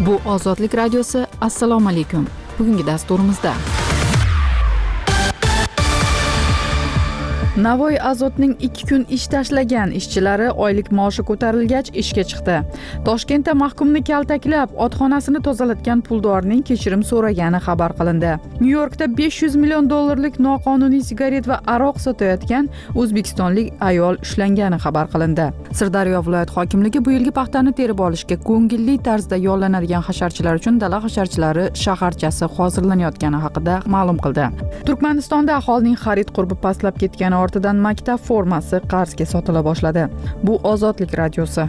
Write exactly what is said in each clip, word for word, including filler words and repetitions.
Bu Ozodlik radiosi. Assalomu alaykum. Bugungi dasturimizda Navoiy Azotning ikki kun ish tashlagan ishchilari oylik maoshi ko'tarilgach ishga chiqdi. Toshkentda mahkumni kaltaklab, otxonasini tozalatgan puldorning kechirim so'ragani xabar qilindi. Nyu-Yorkda besh yuz million dollarlik noqonuniy sigaret va aroq sotayotgan o'zbekistonlik ayol ushlangani xabar qilindi. Sirdaryo viloyat hokimligi bu yilgi paxtani terib olishga ko'ngilli tarzda yollanadigan hasharchilar uchun dala hasharchilari shaharchasi hozirlanayotgani haqida ma'lum qildi. Turkmanistonda aholining xarid qurbi pastlab ketgani ortidan maktab formasi qarzga sotila boshladi. Bu Ozodlik radiosi.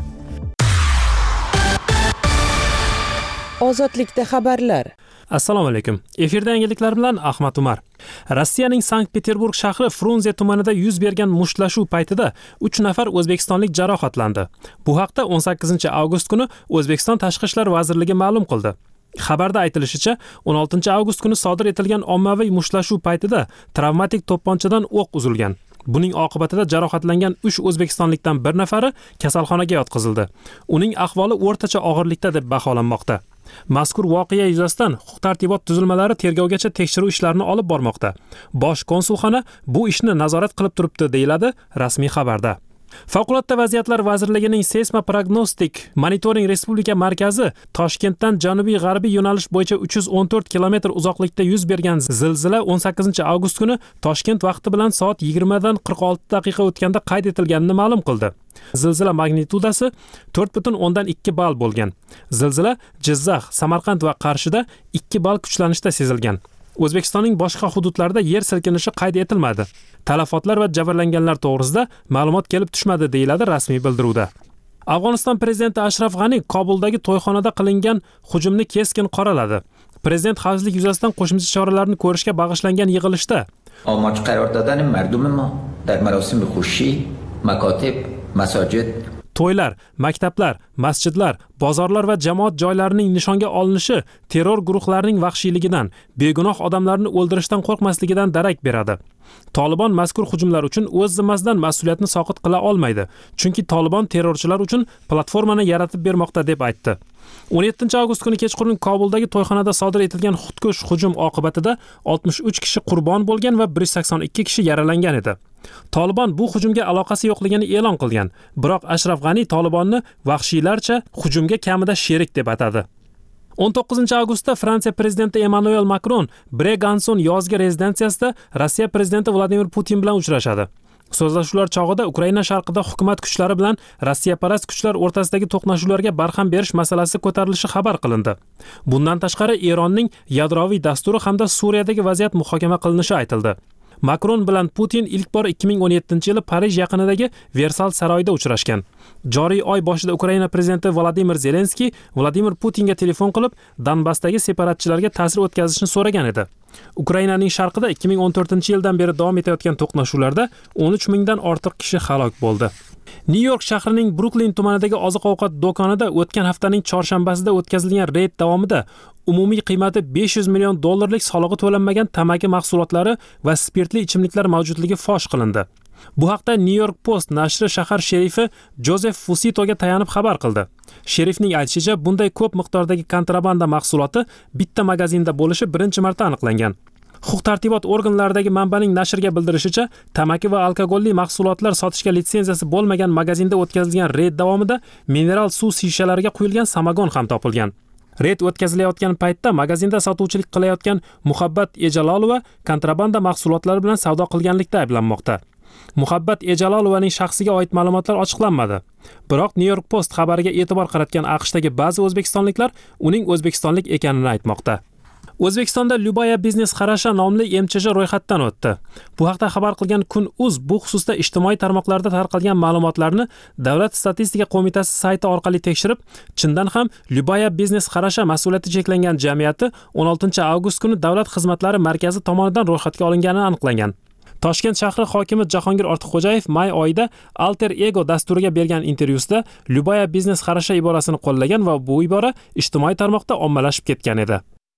Ozodlikda xabarlar. Assalomu alaykum. Efirda yangiliklar bilan Ahmad Umar. Rossiyaning Sankt-Peterburg shahri Frunze tumanida yuz bergan mushtlashuv paytida uch nafar o'zbekistonlik jarohatlandi. Bu haqda o'n sakkizinchi avgust kuni O'zbekiston Tashqi ishlar vazirligi ma'lum qildi. Xabarda aytilishicha, o'n oltinchi avgust kuni sodir etilgan ommaviy mushtlashuv paytida travmatik to'pponchadan o'q uzilgan. Buning oqibatida jarohatlangan uch o'zbekistonlikdan bir nafari kasalxonaga yotqizildi. Uning ahvoli o'rtacha og'irlikda deb baholanmoqda. Mazkur voqea yuzasidan huquq-tartibot tuzilmalari tergovgacha tekshiruv ishlarini olib bormoqda. Bosh konsulxona bu ishni nazorat qilib turibdi, deyiladi rasmiy xabarda. Favqulodda vaziyatlar vazirligining Seysmoprognostik monitoring respublika markazi Toshkentdan janubiy-g'arbiy yo'nalish bo'yicha uch yuz o'n to'rt kilometr uzoqlikda yuz bergan zilzila o'n sakkizinchi avgust kuni Toshkent vaqti bilan soat yigirmadan qirq olti daqiqa o'tganda qayd etilganini ma'lum qildi. Zilzila magnitudasi to'rt butun o'ndan ikki ball bo'lgan. Zilzila Jizzax, Samarqand va Qarshida ikki ball kuchlanishda sezilgan. O'zbekistonning boshqa hududlarida yer silkinishi qayd etilmadi. Talafotlar va jabrlanganlar to'g'risida ma'lumot kelib tushmadi, deyiladi rasmiy bildiruvda. Afg'oniston prezidenti Ashraf G'ani Kobuldagi to'yxonada qilingan hujumni keskin qoraladi. Prezident xavfsizlik yuzasidan qo'shimcha choralarni ko'rishga bag'ishlangan yig'ilishda آماج قرار دادن مردم ما در مراسم خوشی، مکاتب، مساجد to'ylar, maktablar, masjidlar, bozorlar va jamoat joylarining nishonga olinishi terror guruhlarining vahshiyligidan, begunoh odamlarni o'ldirishdan qo'rqmasligidan darak beradi. Tolibon mazkur hujumlar uchun o'z zimmasidan mas'uliyatni soqit qila olmaydi, chunki Tolibon terrorchilar uchun platformani yaratib bermoqda deb aytdi. o'n yettinchi avgust kuni kechqurun Kobuldagi to'yxonada sodir etilgan xudkush hujum oqibatida oltmish uch kishi qurbon bo'lgan va bir yuz sakson ikki kishi yaralangan edi. Tolibon bu hujumga aloqasi yo'qligini e'lon qilgan, biroq Ashraf G'ani Tolibonni vahshiylarcha hujumga kamida sherik deb atadi. o'n to'qqizinchi avgustda Fransiya prezidenti Emmanuel Macron Breganson yozgi rezidensiyasida Rossiya prezidenti Vladimir Putin bilan uchrashadi. So'zlashuvlar chog'ida Ukraina sharqida hukumat kuchlari bilan Rossiyaparast kuchlar o'rtasidagi to'qnashuvlarga barham berish masalasi ko'tarilishi xabar qilindi. Bundan tashqari Eronning yadroviy dasturi hamda Suriyadagi vaziyat muhokama qilinishi aytildi. Macron bilan Putin ilk bor ikki ming o'n yettinchi yili Parij yaqinidagi Versal saroyida uchrashgan. Joriy oy boshida Ukraina prezidenti Vladimir Zelenskiy Vladimir Putinga telefon qilib, Donbassdagi separatchilarga ta'sir o'tkazishni so'ragan edi. Ukrainaning sharqida ikki ming o'n to'rtinchi yildan beri davom etayotgan to'qnashuvlarda o'n uch mingdan ortiq kishi halok bo'ldi. Nyu-York shahrining Bruklin tumanidagi oziq-ovqat do'konida o'tgan haftaning chorshanbasida o'tkazilgan reyd davomida umumiy qiymati besh yuz million dollarlik solig'i to'lanmagan tamaki mahsulotlari va spirtli ichimliklar mavjudligi fosh qilindi. Bu haqda New York Post nashri shahar sherifi Joseph Fusitoga tayanib xabar qildi. Sherifning aytishicha, bunday ko'p miqdordagi kontrabanda mahsuloti bitta magazinda bo'lishi birinchi marta aniqlangan. Huquq-tartibot organlaridagi manbaning nashrga bildirishicha, tamaki va alkogolli mahsulotlar sotishga litsenziyasi bo'lmagan magazinda o'tkazilgan reyd davomida mineral suv shishalariga quyilgan samagon ham topilgan. Reyd o'tkazilayotgan paytda magazinda sotuvchilik qilayotgan Muhabbat Ejalolova kontrabanda mahsulotlari bilan savdo qilganlikda ayblanmoqda. Muhabbat Ejalolovaning shaxsiga oid ma'lumotlar ochiqlanmadi. Biroq New York Post xabariga e'tibor qaratgan AQShdagi ba'zi o'zbekistonliklar uning o'zbekistonlik ekanini aytmoqda. O'zbekistonda Lyubaya biznes Xarasha nomli M Ch J ro'yxatdan o'tdi. Bu haqda xabar qilgan Kun.uz bu xususda ijtimoiy tarmoqlarda tarqalgan ma'lumotlarni Davlat statistika qo'mitasi sayti orqali tekshirib, chindan ham Lyubaya biznes Xarasha mas'uliyati cheklangan jamiyati o'n oltinchi avgust kuni Davlat xizmatlari markazi tomonidan ro'yxatga olinganini aniqlangan. Toshkent shahri hokimi Jahongir Ortiqxo'jayev may oyida Alter Ego dasturiga bergan intervyusida Lyubaya biznes Xarasha iborasini qo'llagan va bu ibora ijtimoiy tarmoqda ommalashib ketgan edi.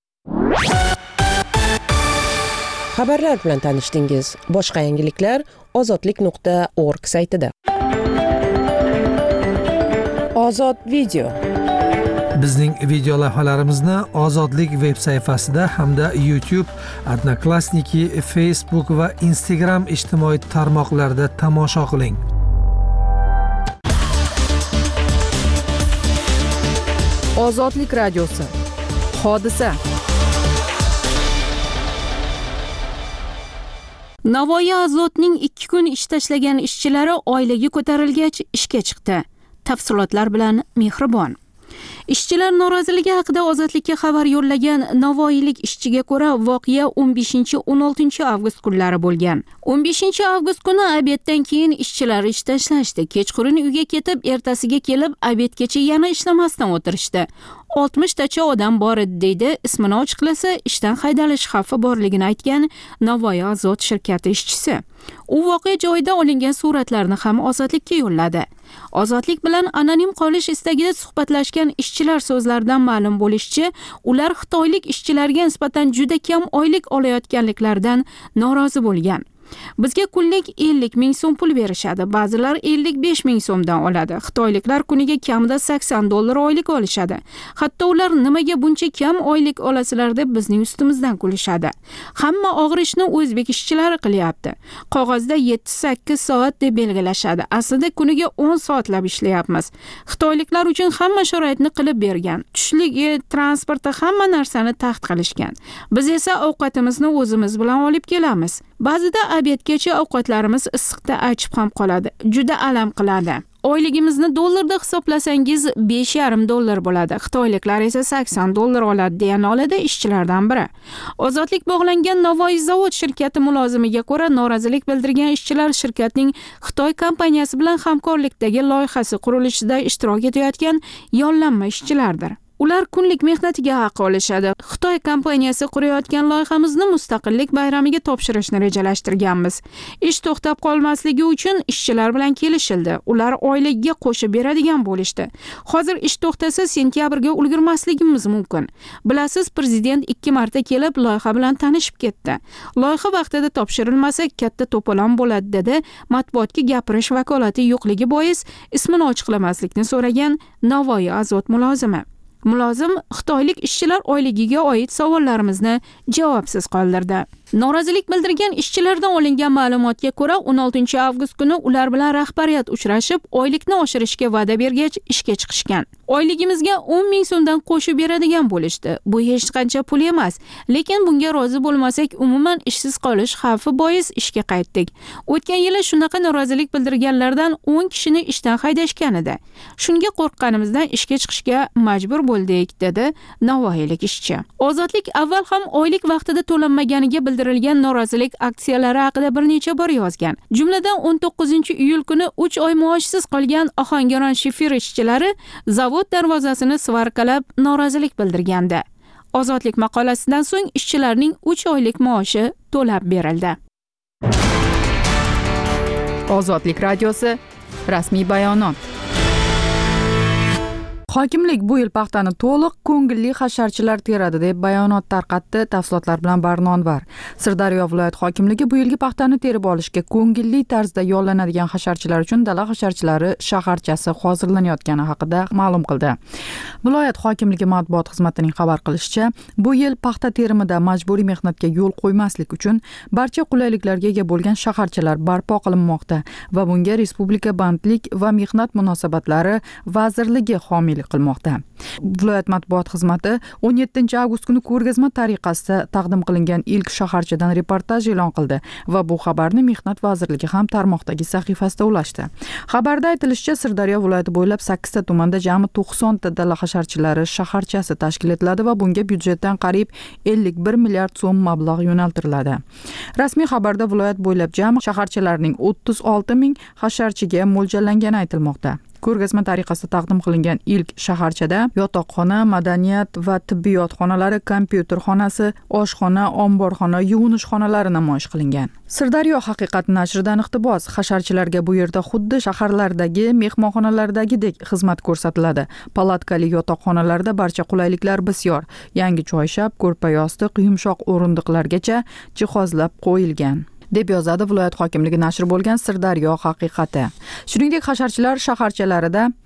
Xabarlar bilan tanishdingiz. Boshqa yangiliklar ozodlik nuqta org saytida. Ozod video. Bizning video lavhalarimizni Ozodlik veb sayfasida hamda YouTube, Odnoklassniki, Facebook va Instagram ijtimoiy tarmoqlarida tomosha qiling. Ozodlik radiosi. Hodisa. Navoiy Azotning ikki kun ish tashlagan ishchilari oilaga ko'tarilgach ishga chiqdi. Tafsilotlar bilan Mehribon. Ishchilar noroziligi haqida Ozodlikka xabar yo'llagan navoiylik ishchiga ko'ra, voqea o'n beshinchi o'n oltinchi avgust kunlari bo'lgan. o'n beshinchi avgust kuni obeddan keyin ishchilar ish tashlashdi. Kechqurun uyga ketib, ertasiga kelib obedgacha yana ishlamasdan o'tirishdi. oltmishtacha odam bor edi deydi, ismini ochiqlasa ishdan haydalish xavfi borligini aytgan Navoiy Azot shirkati ishchisi. U voqea joyida olingan suratlarni ham Ozodlikka yo'lladi. Ozodlik bilan anonim qolish istagida suhbatlashgan ishchilar so'zlaridan ma'lum bo'lishicha, ular xitoylik ishchilarga nisbatan juda kam oylik olayotganliklaridan norozi bo'lgan. Bizga kunlik ellik ming so'm pul berishadi, ba'zilar ellik besh ming so'mdan oladi. Xitoyliklar kuniga kamida sakson dollar oylik olishadi. Hatto ular nimaga buncha kam oylik olasizlar deb bizning ustimizdan kulishadi. Hamma og'ir ishni o'zbek ishchilari qilyapti. Qog'ozda yetti sakkiz soat deb belgilashadi. Aslida kuniga o'n soatlab ishlayapmiz. Xitoyliklar uchun hamma sharoitni qilib bergan. Tushligi, transporti, hamma narsani taxt qilishgan. Biz esa ovqatimizni o'zimiz bilan olib kelamiz. Ba'zida obedgacha ovqatlarimiz issiqda achib ham qoladi. Juda alam qiladi. Oyligimizni dollarda hisoblasangiz besh yarim dollar bo'ladi. Xitoyliklar esa sakson dollar oladi deya noladi ishchilardan biri. Ozodlik bog'langan Navoiy zavod shirkati mulozimiga ko'ra, norozilik bildirgan ishchilar shirkatning Xitoy kompaniyasi bilan hamkorlikdagi loyihasi qurilishida ishtirok etayotgan yollanma ishchilardir. Ular kunlik mehnatiga haq olishadi. Xitoy kompaniyasi qurayotgan loyihamizni mustaqillik bayramiga topshirishni rejalashtirganmiz. Ish to'xtab qolmasligi uchun ishchilar bilan kelishildi. Ular oilaga qo'shib beradigan bo'lishdi. Hozir ish to'xtasa sentyabrga ulgurmasligimiz mumkin. Bilasiz, prezident ikki marta kelib loyiha bilan tanishib ketdi. Loyiha vaqtida topshirilmasa katta to'polon bo'ladi dedi. Matbuotga gapirish vakolati yo'qligi bois ismini ochiqlamaslikni so'ragan Navoiy Azot mulozimi. Mulozim xitoylik ishchilar oyligiga oid savollarimizni javobsiz qoldirdi. Norozilik bildirgan ishchilardan olingan ma'lumotga ko'ra, o'n oltinchi avgust kuni ular bilan rahbariyat uchrashib, oylikni oshirishga va'da bergach ishga chiqishgan. Oyligimizga o'n ming so'mdan qo'shib beradigan bo'lishdi. Bu hech qancha pul emas, lekin bunga rozi bo'lmasak, umuman ishsiz qolish xavfi bois ishga qaytdik. O'tgan yili shunaqa norozilik bildirganlardan o'n kishini ishdan haydashgan edi. Shunga qo'rqqanimizdan ishga chiqishga majbur bo'ldik, dedi navoiylik ishchi. Ozodlik avval ham oylik vaqtida to'lanmaganiga bildirilgan norozilik aksiyalari haqida bir necha bor yozgan. Jumladan o'n to'qqizinchi iyul kuni uch oy maoshsiz qolgan Ohangaron shifir ishchilari zavod darvozasini svarkalab norozilik bildirgandi. Ozodlik maqolasidan so'ng ishchilarning uch oylik maoshi to'lab berildi. Ozodlik radiosi rasmiy bayonot. Hokimlik bu yil paxtani to'liq ko'ngilli hasharchilar teradi deb bayonot tarqatdi. Tafsilotlar bilan Barnonvar. Sirdaryo viloyat hokimligi bu yilgi paxtani terib olishga ko'ngilli tarzda yollanadigan hasharchilar uchun dala hasharchilari shaharchasi hozirlanayotgani haqida ma'lum qildi. Viloyat hokimligi matbuot xizmatining xabar qilishicha, bu yil paxta terimida majburiy mehnatga yo'l qo'ymaslik uchun barcha qulayliklarga ega bo'lgan shaharchalar barpo qilinmoqda va bunga Respublika bandlik va mehnat munosabatlari vazirligi homiylik qilmoqda. Viloyat matbuot xizmati o'n yettinchi avgust kuni ko'rgazma tariqasida taqdim qilingan ilk shaharchadan reportaj e'lon qildi va bu xabarni Mehnat vazirligi ham tarmoqdagi sahifasida ulashdi. Xabarda aytilishicha, Sirdaryo viloyati bo'ylab sakkizta tumanda jami to'qsonta dala hasharchilari shaharchasi tashkil etiladi va bunga byudjetdan qariyb ellik bir milliard so'm mablag' yo'naltiriladi. Rasmiy xabarda viloyat bo'ylab jami shaharchalarning o'ttiz olti ming hasharchiga mo'ljallangani aytilmoqda. Ko'rgazma tariqasida taqdim qilingan ilk shaharchada yotoqxona, madaniyat va tibbiyot xonalari, kompyuter xonasi, oshxona, omborxona, yuvinish xonalari namoyish qilingan. Sirdaryo haqiqat nashridan iqtibos: hasharchilarga bu yerda xuddi shaharlardagi mehmonxonalardagidek xizmat ko'rsatiladi. Palatkali yotoqxonalarda barcha qulayliklar bisyor. Yangi choyshab, ko'rpa yostiq, yumshoq o'rindiqlargacha jihozlab qo'yilgan, deb yozadi viloyat hokimligi nashri bo'lgan Sirdaryo haqiqati. Shuningdek, hasharchilar shaharchalarida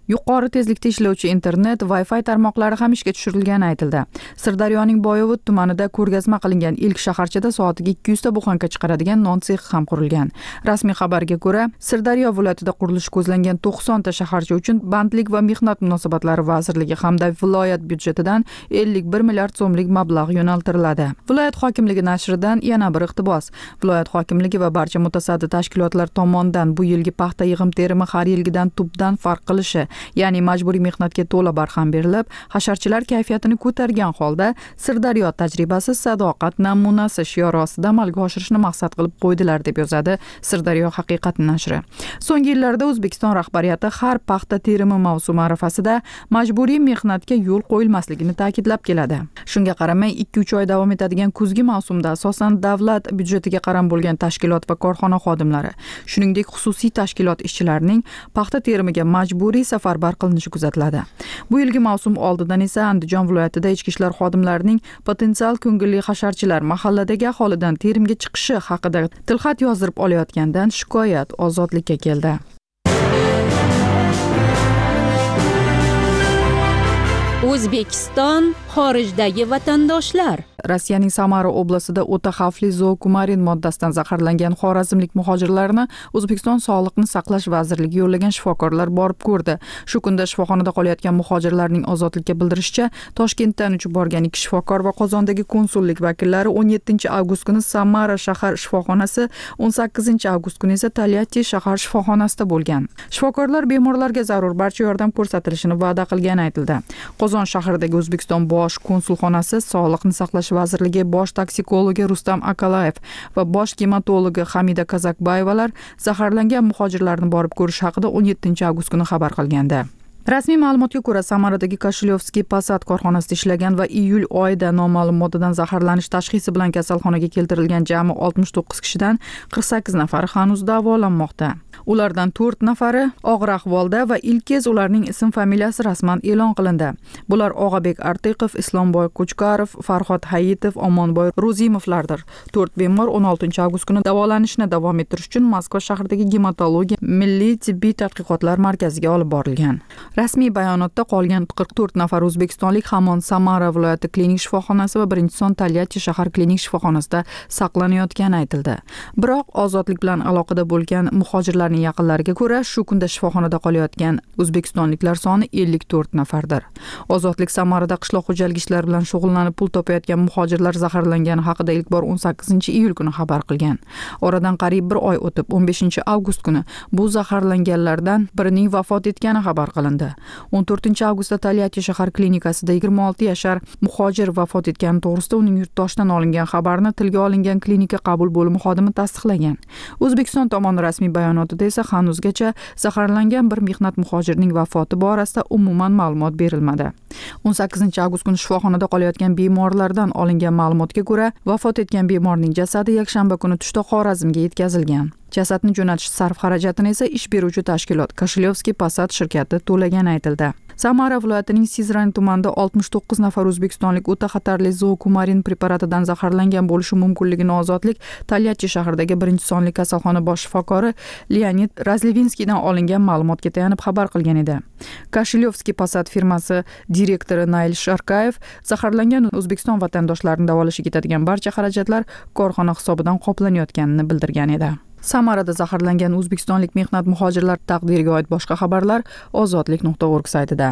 yuqori tezlikda ishlovchi internet, Wi-Fi tarmoqlari ham ishga tushirilgani aytildi. Sirdaryoning Boyovut tumanida ko'rgazma qilingan ilk shaharchada soatiga ikki yuz ta buxanka chiqaradigan non sexi ham qurilgan. Rasmiy xabarga ko'ra, Sirdaryo viloyatida qurilishi ko'zlangan to'qson ta shaharcha uchun Bandlik va mehnat munosabatlari vazirligi hamda viloyat byudjetidan ellik bir milliard so'mlik mablag' yo'naltiriladi. Viloyat hokimligi nashridan yana bir iqtibos. Viloyat hokimligi va barcha mutasaddi tashkilotlar tomonidan bu yilgi paxta yig'im terimi har yilgidan tubdan farq qilishi, ya'ni majburiy mehnatga to'la barham berilib, hasharchilar kayfiyatini ko'targan holda Sirdaryo tajribasi sadoqat namunasi shiori ostida amalga oshirishni maqsad qilib qo'ydilar, deb yozadi Sirdaryo haqiqat nashri. So'nggi yillarda O'zbekiston rahbariyati har paxta terimi mavsumi arafasida majburiy mehnatga yo'l qo'yilmasligini ta'kidlab keladi. Shunga qaramay, ikki uch oy davom etadigan kuzgi mavsumda asosan davlat byudjetiga qaram bo'lgan tashkilot va korxona xodimlari, shuningdek xususiy tashkilot ishchilarining paxta terimiga majburiy safarbar qilinishi kuzatiladi. Bu yilgi mavsum oldidan esa Andijon viloyatida ichki ishlar xodimlarining potensial ko'ngilli hasharchilar mahalladagi aholidan terimga chiqishi haqida tilxat yozdirib olayotgandan shikoyat Ozodlikka keldi. O'zbekiston xorijdagi vatandoshlar. Rossiyaning Samara oblastida o'ta xavfli zookumarin moddasidan zaharlangan xorazmlik muhojirlarni O'zbekiston Sog'liqni saqlash vazirligi yo'llagan shifokorlar borib ko'rdi. Shu kunda shifoxonada qolayotgan muhojirlarning Ozodlikka bildirishicha, Toshkentdan uchib borgan ikki shifokor va Qozondagi konsullik vakillari o'n yettinchi avgust kuni Samara shahar shifoxonasi, o'n sakkizinchi avgust kuni esa Tolyatti shahar shifoxonasida bo'lgan. Shifokorlar bemorlarga zarur barcha yordam ko'rsatilishini va'da qilgani aytildi. Qozon shahridagi O'zbekiston bosh konsulxonasi Sog'liqni saqlash vazirligi bosh toksikologi Rustam Akalayev va bosh gematologi Hamida Kazakbayevalar zaharlangan muhojirlarni borib ko'rish haqida o'n yettinchi avgust kuni xabar qilgandi. Rasmiy ma'lumotga ko'ra, Samaradagi Kashilyovskiy Passat korxonasida ishlagan va iyul oyida noma'lum moddadan zaharlanish tashxisi bilan kasalxonaga keltirilgan jami oltmish to'qqiz kishidan qirq sakkiz nafari hanuz davolanmoqda. Ulardan to'rt nafari og'ir ahvolda va ilk kez ularning ism familiyasi rasman e'lon qilindi. Bular Og'abek Artiqov, Islomboy Qo'chqarov, Farhod Hayitov, Omonboy Ro'zimovlardir. to'rt bemor o'n oltinchi avgust kuni davolanishni davom ettirish uchun Moskva shahridagi gematologiya milliy tibbiy tadqiqotlar markaziga olib borilgan. Rasmiy bayonotda qolgan qirq to'rt nafar o'zbekistonlik hamon Samara viloyati klinik shifoxonasi va birinchi son Tolyatti shahar klinik shifoxonasida saqlanayotgani aytildi. Biroq ozodlik bilan aloqada bo'lgan muhojirlarning yaqinlariga ko'ra, shu kunda shifoxonada qolayotgan o'zbekistonliklar soni ellik to'rt nafardir. Ozodlik Samarada qishloq xo'jaligi ishlari bilan shug'ullanib pul topayotgan muhojirlar zaharlangani haqida ilk bor o'n sakkizinchi iyul kuni xabar qilgan. Oradan qariyb bir oy o'tib, o'n beshinchi avgust kuni bu zaharlanganlardan birining vafot etgani xabar qilindi. o'n to'rtinchi avgustda Tolyatti shahar klinikasida yigirma olti yashar muhojir vafot etgani to'g'risida uning yurtdoshidan olingan xabarni tilga olingan klinika qabul bo'limi xodimi tasdiqlagan. O'zbekiston tomoni rasmiy bayonotida esa hanuzgacha zaharlangan bir mehnat muhojirning vafoti borasida umuman ma'lumot berilmadi. o'n sakkizinchi avgust kuni shifoxonada qolayotgan bemorlardan olingan ma'lumotga ko'ra, vafot etgan bemorning jasadi yakshanba kuni tushda Xorazmga yetkazilgan. Jasadni jo'natish sarf xarajatini esa ish beruvchi tashkilot Kashilyovskiy Passat shirkati to'lagani aytildi. Samara viloyatining Sizran tumanida oltmish to'qqiz nafar o'zbekistonlik o'ta xatarli zookumarin preparatidan zaharlangan bo'lishi mumkinligini Ozodlik Tolyatti shahridagi birinchi sonli kasalxona bosh shifokori Leonid Razlevinskiydan olingan ma'lumotga tayanib xabar qilgan edi. Kashilyovskiy Passat firmasi direktori Nail Sharkayev zaharlangan O'zbekiston vatandoshlarini davolashga ketadigan barcha xarajatlar korxona hisobidan qoplanayotganini bildirgan edi. Samarada zaharlangan o'zbekistonlik mehnat muhojirlar taqdiriga oid boshqa xabarlar ozodlik nuqta org saytida.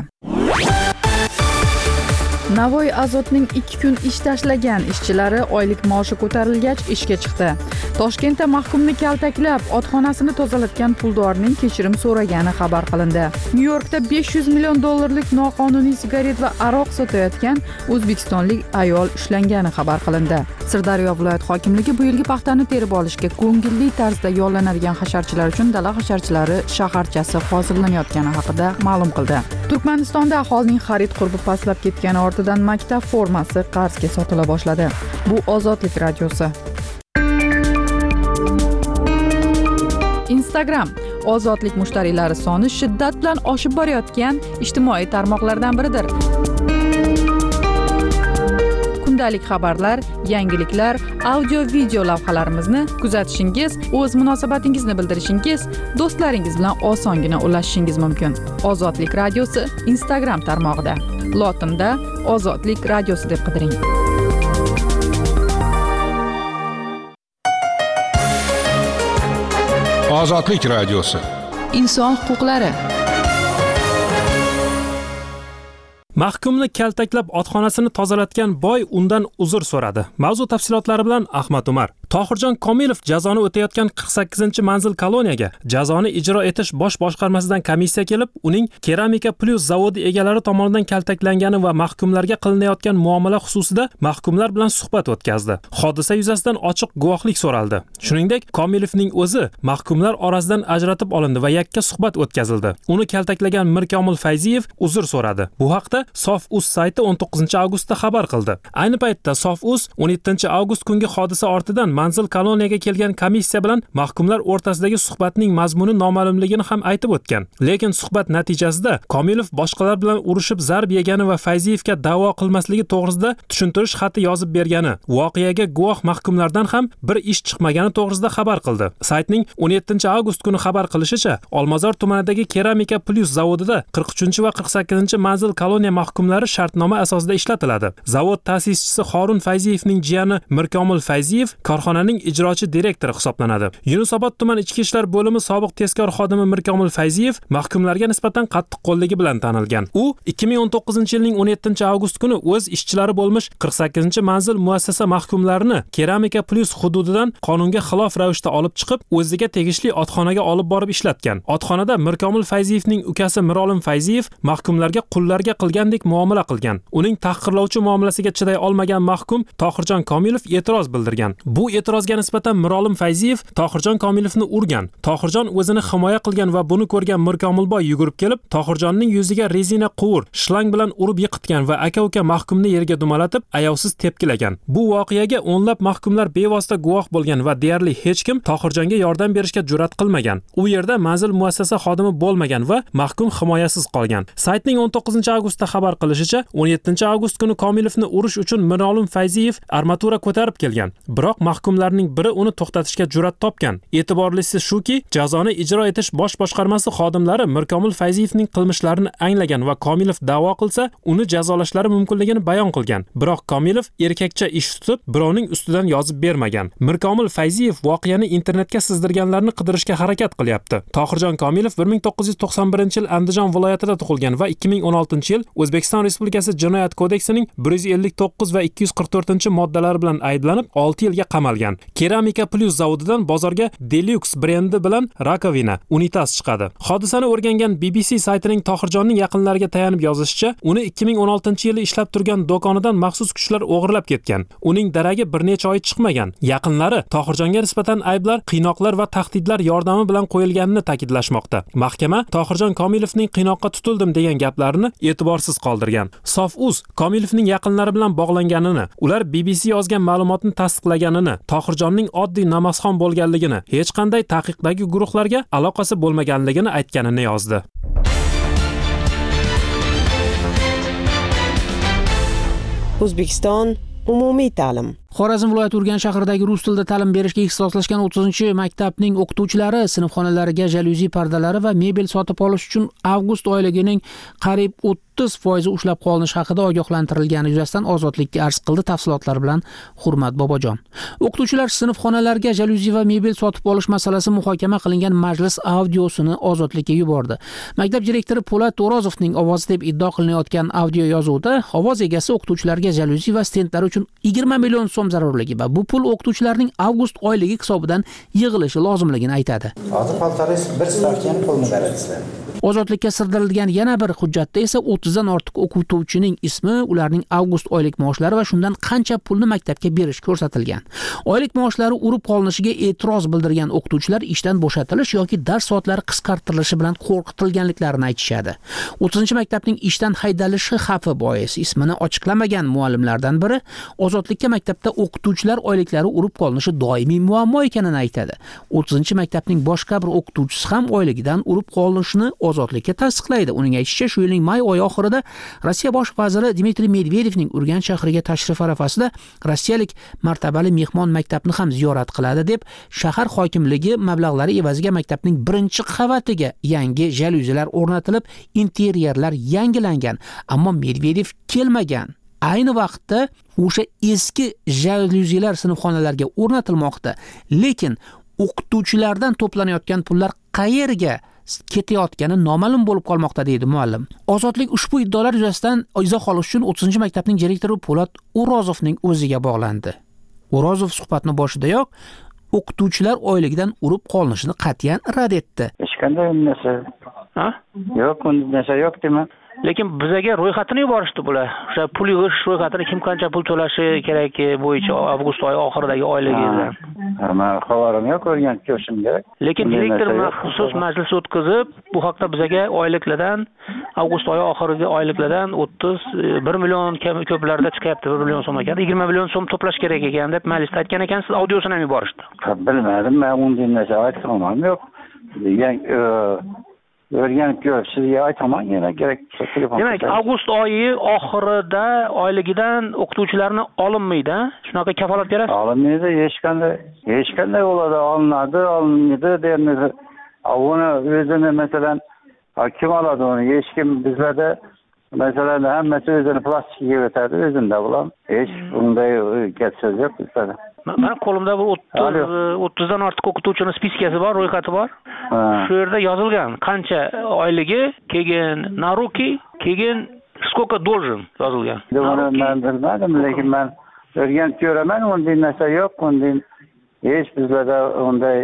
Navoiy Azotning ikki kun ish tashlagan ishchilari oylik maoshi ko'tarilgach ishga chiqdi. Toshkentda mahkumni kaltaklab, otxonasini tozalatgan puldorning kechirim so'ragani xabar qilindi. Nyu-Yorkda besh yuz million dollarlik noqonuniy sigaret va aroq sotayotgan o'zbekistonlik ayol ushlangani xabar qilindi. Sirdaryo viloyat hokimligi bu yilgi paxtani terib olishga ko'ngilli tarzda yollanadigan hasharchilar uchun dala hasharchilari shaharchasi hozirlanayotgani haqida ma'lum qildi. Turkmanistonda aholining xarid qurbi pastlab ketgani ortidan maktab formasi qarzga sotila boshladi. Bu Ozodlik radiosi. Instagram Ozodlik mushtariylari soni shiddat bilan oshib borayotgan ijtimoiy tarmoqlardan biridir. kundalik xabarlar, yangiliklar, audio video lavhalarimizni kuzatishingiz, o'z munosabatingizni bildirishingiz, do'stlaringiz bilan osongina ulashishingiz mumkin. Ozodlik radiosi Instagram tarmog'ida lotinda Ozodlik radiosi deb qidiring. Ozodlik radiosi. Inson huquqlari. Mahkumni kaltaklab otxonasini tozalatgan boy undan uzr so'radi. Mavzu tafsilotlari bilan Ahmad Umar. Tohirjon Komilov jazoni o'tayotgan qirq sakkizinchi manzil koloniyaga jazoni ijro etish bosh boshqarmasidan komissiya kelib, uning Keramika Plus zavodi egalari tomonidan kaltaklangani va mahkumlarga qilinayotgan muomala xususida mahkumlar bilan suhbat o'tkazdi. Hodisa yuzasidan ochiq guvohlik so'raldi. Shuningdek, Komilovning o'zi mahkumlar orasidan ajratib olindi va yakka suhbat o'tkazildi. Uni kaltaklagan Mirkomil Fayziyev uzr so'radi. Bu haqda Sof.uz sayti o'n to'qqizinchi avgustda xabar qildi. Ayni paytda Sof.uz o'n yettinchi avgust kungi hodisa ortidan manzil koloniyaga kelgan komissiya bilan mahkumlar o'rtasidagi suhbatning mazmuni noma'lumligini ham aytib o'tgan. Lekin suhbat natijasida Komilov boshqalar bilan urushib zarb yegani va Fayziyevga da'vo qilmasligi to'g'risida tushuntirish xati yozib bergani, voqeaga guvoh mahkumlardan ham bir ish chiqmagani to'g'risida xabar qildi. Saytning o'n yettinchi avgust kuni xabar qilishicha, Olmazor tumanidagi Keramika Plus zavodida qirq uchinchi va qirq sakkizinchi manzil koloniya mahkumlari shartnoma asosida ishlatiladi. Zavod ta'sischisi Xorun Fayziyevning jiyani Mirkomil Fayziyev korxonaning ijrochi direktori hisoblanadi. Yunusobod tuman ichki ishlar bo'limi sobiq tezkor xodimi Mirkomil Fayziyev mahkumlarga nisbatan qattiqqo'lligi bilan tanilgan. U ikki ming o'n to'qqizinchi yilning o'n yettinchi avgust kuni o'z ishchilari bo'lmish qirq sakkizinchi manzil muassasa mahkumlarini Keramika Plus hududidan qonunga xilof ravishda olib chiqib, o'ziga tegishli otxonaga olib borib ishlatgan. Otxonada Mirkomil Fayziyevning ukasi Mirolim Fayziyev mahkumlarga qullarga qilgandek muomala qilgan. Uning tahqirlovchi muomalasiga chiday olmagan mahkum Tohirjon Komilov e'tiroz bildirgan. Bu e'tirozga nisbatan Mirolim Fayziyev Tohirjon Komilovni urgan. Tohirjon o'zini himoya qilgan va buni ko'rgan Mirkomilboy yugurib kelib, Tohirjonning yuziga rezina quvur, shlang bilan urib yiqitgan va aka-uka mahkumni yerga dumalatib, ayovsiz tepkilagan. Bu voqeaga o'nlab mahkumlar bevosita guvoh bo'lgan va deyarli hech kim Tohirjonga yordam berishga jur'at qilmagan. U yerda manzil muassasa xodimi bo'lmagan va mahkum himoyasiz qolgan. Saytning o'n to'qqizinchi avgustda xabar qilishicha, o'n yettinchi avgust kuni Komilovni urish uchun Mirolim Fayziyev armatura ko'tarib kelgan. Biroq mahkumlarning biri uni to'xtatishga jur'at topgan. E'tiborlisi shuki, jazoni ijro etish bosh boshqarmasi xodimlari Mirkomil Fayziyevning qilmishlarini anglagan va Komilov da'vo qilsa, uni jazolashlari mumkinligini bayon qilgan. Biroq Komilov erkakcha ish tutib, birovning ustidan yozib bermagan. Mirkomil Fayziyev voqeani internetga sizdirganlarni qidirishga harakat qilyapti. Tohirjon Komilov bir ming to'qqiz yuz to'qson birinchi yil Andijon viloyatida tug'ilgan va ikki ming o'n oltinchi yil O'zbekiston Respublikasi Jinoyat kodeksining bir yuz ellik to'qqiz va ikki yuz qirq to'rtinchi moddalari bilan ayblanib olti yilga qamalgan. Keramika Plus zavodidan bozorga Deluxe brendi bilan rakovina, unitaz chiqadi. Hodisani o'rgangan B B C saytining Tohirjonning yaqinlariga tayanib yozishicha, uni ikki ming o'n oltinchi yili ishlab turgan do'konidan maxsus kuchlar o'g'irlab ketgan. Uning daragi bir necha oy chiqmagan. Yaqinlari Tohirjonga nisbatan ayblar, qiynoqlar va tahdidlar yordami bilan qo'yilganini ta'kidlashmoqda. Mahkama Tohirjon Komilovning qiynoqqa tutildim degan gaplarini e'tiborsiz qoldirgan. Sof.uz Komilovning yaqinlari bilan bog'langanini, ular B B C yozgan ma'lumotni tasdiqlaganini, Tohirjonning oddiy namozxon bo'lganligini, hech qanday taqiqdagi guruhlarga aloqasi bo'lmaganligini aytganini yozdi. O'zbekiston umumiy ta'lim. Xorazm viloyati Urganch shahridagi rus tilida ta'lim berishga ixtisoslashgan o'ttizinchi maktabning o'qituvchilari sinfxonalariga jalyuzi pardalari va mebel sotib olish uchun avgust oyligining qariyb o'ttiz foizi ushlab qolinishi haqida ogohlantirilgani yuzasidan Ozodlikka arz qildi. Tafsilotlar bilan Hurmat Bobojon. O'qituvchilar sinfxonalariga jalyuzi va mebel sotib olish masalasi muhokama qilingan majlis audiosini Ozodlikka yubordi. Maktab direktori Po'lat To'rozovning ovozi deb iddio qilinayotgan audio yozuvda ovoz egasi o'qituvchilarga jalyuzi va stendlar uchun yigirma million so'm zarurligi va bu pul o'qituvchilarning avgust oyligi hisobidan yig'ilishi lozimligini aytadi. Hozir paltaringiz bir stavkani pulni beradingizlar. Ozodlikka sirdirilgan yana bir hujjatda esa o'ttizdan ortiq o'qituvchining ismi, ularning avgust oylik maoshlari va shundan qancha pulni maktabga berish ko'rsatilgan. Oylik maoshlari urib qolinishiga e'tiroz bildirgan o'qituvchilar ishdan bo'shatilish yoki dars soatlari qisqartirilishi bilan qo'rqitilganliklarini aytishadi. o'ttizinchi maktabning ishdan haydalishi xavfi bois ismini ochiqlamagan muallimlardan biri Ozodlikka maktabda o'qituvchilar oyliklari urib qolinishi doimiy muammo ekanini aytadi. o'ttizinchi maktabning boshqa bir o'qituvchisi ham oyligidan urib qolinishini ozodlikka tasdiqlaydi. Uning aytishicha, shu yilning may oyi oxirida Rossiya bosh vaziri Dmitriy Medvedevning Urganch shahriga tashrif arafasida rossiyalik martabali mehmon maktabni ham ziyorat qiladi deb shahar hokimligi mablag'lari evaziga maktabning birinchi qavatiga yangi jalyuzilar o'rnatilib, interyerlar yangilangan, ammo Medvedev kelmagan. Ayni vaqtda o'sha eski jalyuzilar sinfxonalarga o'rnatilmoqda, lekin o'qituvchilardan to'planayotgan pullar qayerga ketayotgani noma'lum bo'lib qolmoqda, deydi muallim. Ozodlik ushbu iddaolar yuzasidan izoh olish uchun o'ttizinchi maktabning direktori Po'lat O'rozovning o'ziga bog'landi. O'rozov suhbatning boshidayoq o'qituvchilar oyligidan urib qolinishini qat'iyan rad etdi. Hech qanday narsa. Ha? Yo'q, bunday narsa yo'q deyman. Lekin bizga ro'yxatini yuborishdi bular. O'sha pul yig'ish ro'yxatini kim qancha pul to'lashi kerak bo'yicha avgust oyi oxiridagi oyligidan. Men xabarim yo'q, o'rganib ko'rishim kerak. Lekin direktor maxsus majlis o'tkazib, bu haqda bizga oyliklardan avgust oyi oxirigi oyliklardan o'ttiz bir million ko'plarda chiqyapti, bir million so'm ekan. yigirma million so'm to'plash kerak ekan deb majlisda aytgan ekan, siz audiosini ham yuborishdi. Bilmadim, men unday narsa aytmadim, yo'q. Degan o'rganib ko'rib sizga aytaman, yana kerak telefon. Demak, avgust oyi oxirida oyligidan o'qituvchilarni olinmaydi, shunaqa kafolat berasiz? Olinmaydi, hech qanday, hech qanday bo'ladi, olinadi, olinmaydi dermiz. Buni o'zini masalan kim oladi uni? Hech kim bizlarda masalan hammasi o'zini plastikiga o'tadi, o'zimda bo'lam. Hech bunday gap so'z yo'q bizlarda. Men qo'limda bu o'ttiz dan ortiq o'qituvchining spiskasi bor, ro'yxati bor. Shu yerda yozilgan qancha oyligi, keyin naruki, keyin skолько должен yozilgan. Buni men bilmadim, lekin men o'rganib ko'raman, unday narsa yo'q, unday hech bizlarda unday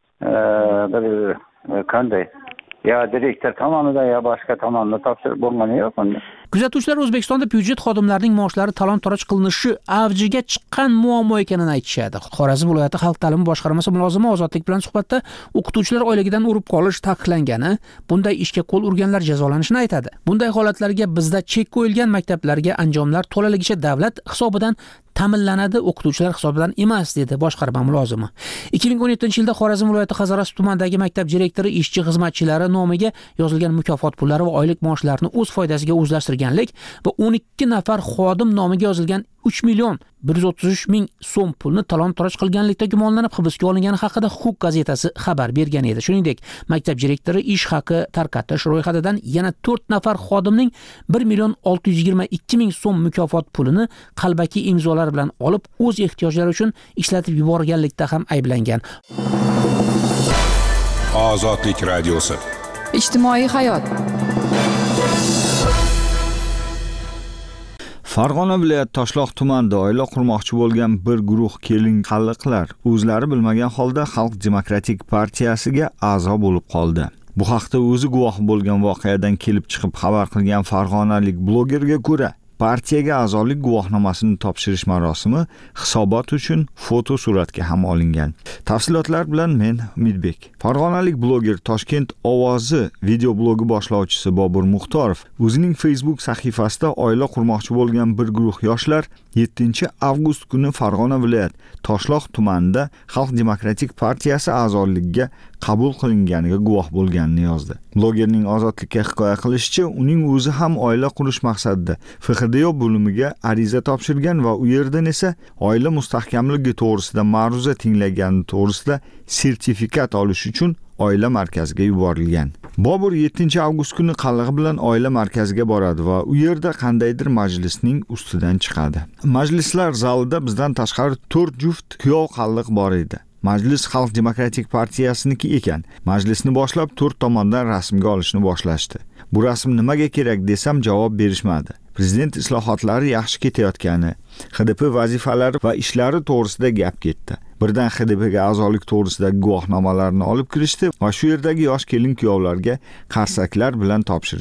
bir qanday ya direktor tomonidan ya boshqa tomonidan topshiriq bo'lgani yo'q unda. Kuzatuvchilar O'zbekistonda byudjet xodimlarining maoshlari talon-toroj qilinishi avjiga chiqqan muammo ekanini aytishadi. Xorazm viloyati xalq ta'limi boshqarmasi mulozimi Ozodlik bilan suhbatda o'qituvchilar oyligidan urib qolish taqiqlangani, bunday ishga qo'l urganlar jazolanishini aytadi. Bunday holatlarga bizda chek qo'yilgan maktablarga anjomlar to'laligicha davlat hisobidan ta'minlanadi, o'qituvchilar hisobidan emas, dedi boshqarma mulozimi. ikki ming o'n yettinchi yilda Xorazm viloyati Hazorasp tumanidagi maktab direktori ishchi xizmatchilari nomiga yozilgan mukofot pullari va oylik maoshlarini o'z foydasiga o'zlashtirganlik va o'n ikki nafar xodim nomiga yozilgan uch million bir yuz o'ttiz uch ming so'm pulni talon-toroj qilganlikda gumonlanib hibsga olingani haqida Huquq gazetasi xabar bergan edi. Shuningdek, maktab direktori ish haqi tarqatish ro'yxatidan yana to'rt nafar xodimning bir million olti yuz yigirma ikki ming so'm mukofot pulini qalbaki imzolar bilan olib o'z ehtiyojlari uchun ishlatib yuborganlikda ham ayblangan. Ozodlik radiosi. Ijtimoiy hayot. Farg'ona viloyati Toshloq tumanida oila qurmoqchi bo'lgan bir guruh kelin qalliqlar o'zlari bilmagan holda Xalq demokratik partiyasiga a'zo bo'lib qoldi. Bu haqda o'zi guvoh bo'lgan voqeadan kelib chiqib xabar qilgan farg'onalik blogerga ko'ra, partiyaga a'zolik guvohnomasini topshirish marosimi hisobot uchun foto suratga ham olingan. Tafsilotlar bilan men Umidbek. Farg'onalik bloger Toshkent ovozi video blogi boshlovchisi Bobur Muxtorov o'zining Facebook sahifasida oila qurmoqchi bo'lgan bir guruh yoshlar yettinchi avgust kuni Farg'ona viloyat Toshloq tumanida Xalq demokratik partiyasi a'zoligiga qabul qilinganiga guvoh bo'lganini yozdi. Blogerning Ozodlikka hikoya qilishicha, uning o'zi ham oila qurish maqsadida F X D O bo'limiga ariza topshirgan va u yerdan esa oila mustahkamligi to'g'risida ma'ruza tinglagani to'g'risida sertifikat olish uchun oila markaziga yuborilgan. Bobur yettinchi avgust kuni qallig'i bilan oila markaziga boradi va u yerda qandaydir majlisning ustidan chiqadi. Majlislar zalida bizdan tashqari to'rt juft kuyov qalliq bor edi. Majlis Xalq demokratik partiyasiniki ekan. Majlisni boshlab to'rt tomondan rasmga olishni boshlashdi. Bu rasm nimaga kerak desam javob berishmadi. Prezident islohotlari yaxshi ketayotgani, X D P vazifalari va ishlari to'g'risida gap ketdi. Birdan X D Pga a'zolik to'g'risidagi guvohnomalarni olib kirishdi va shu yerdagi yosh kelin kuyovlarga qarsaklar bilan topshirishdi.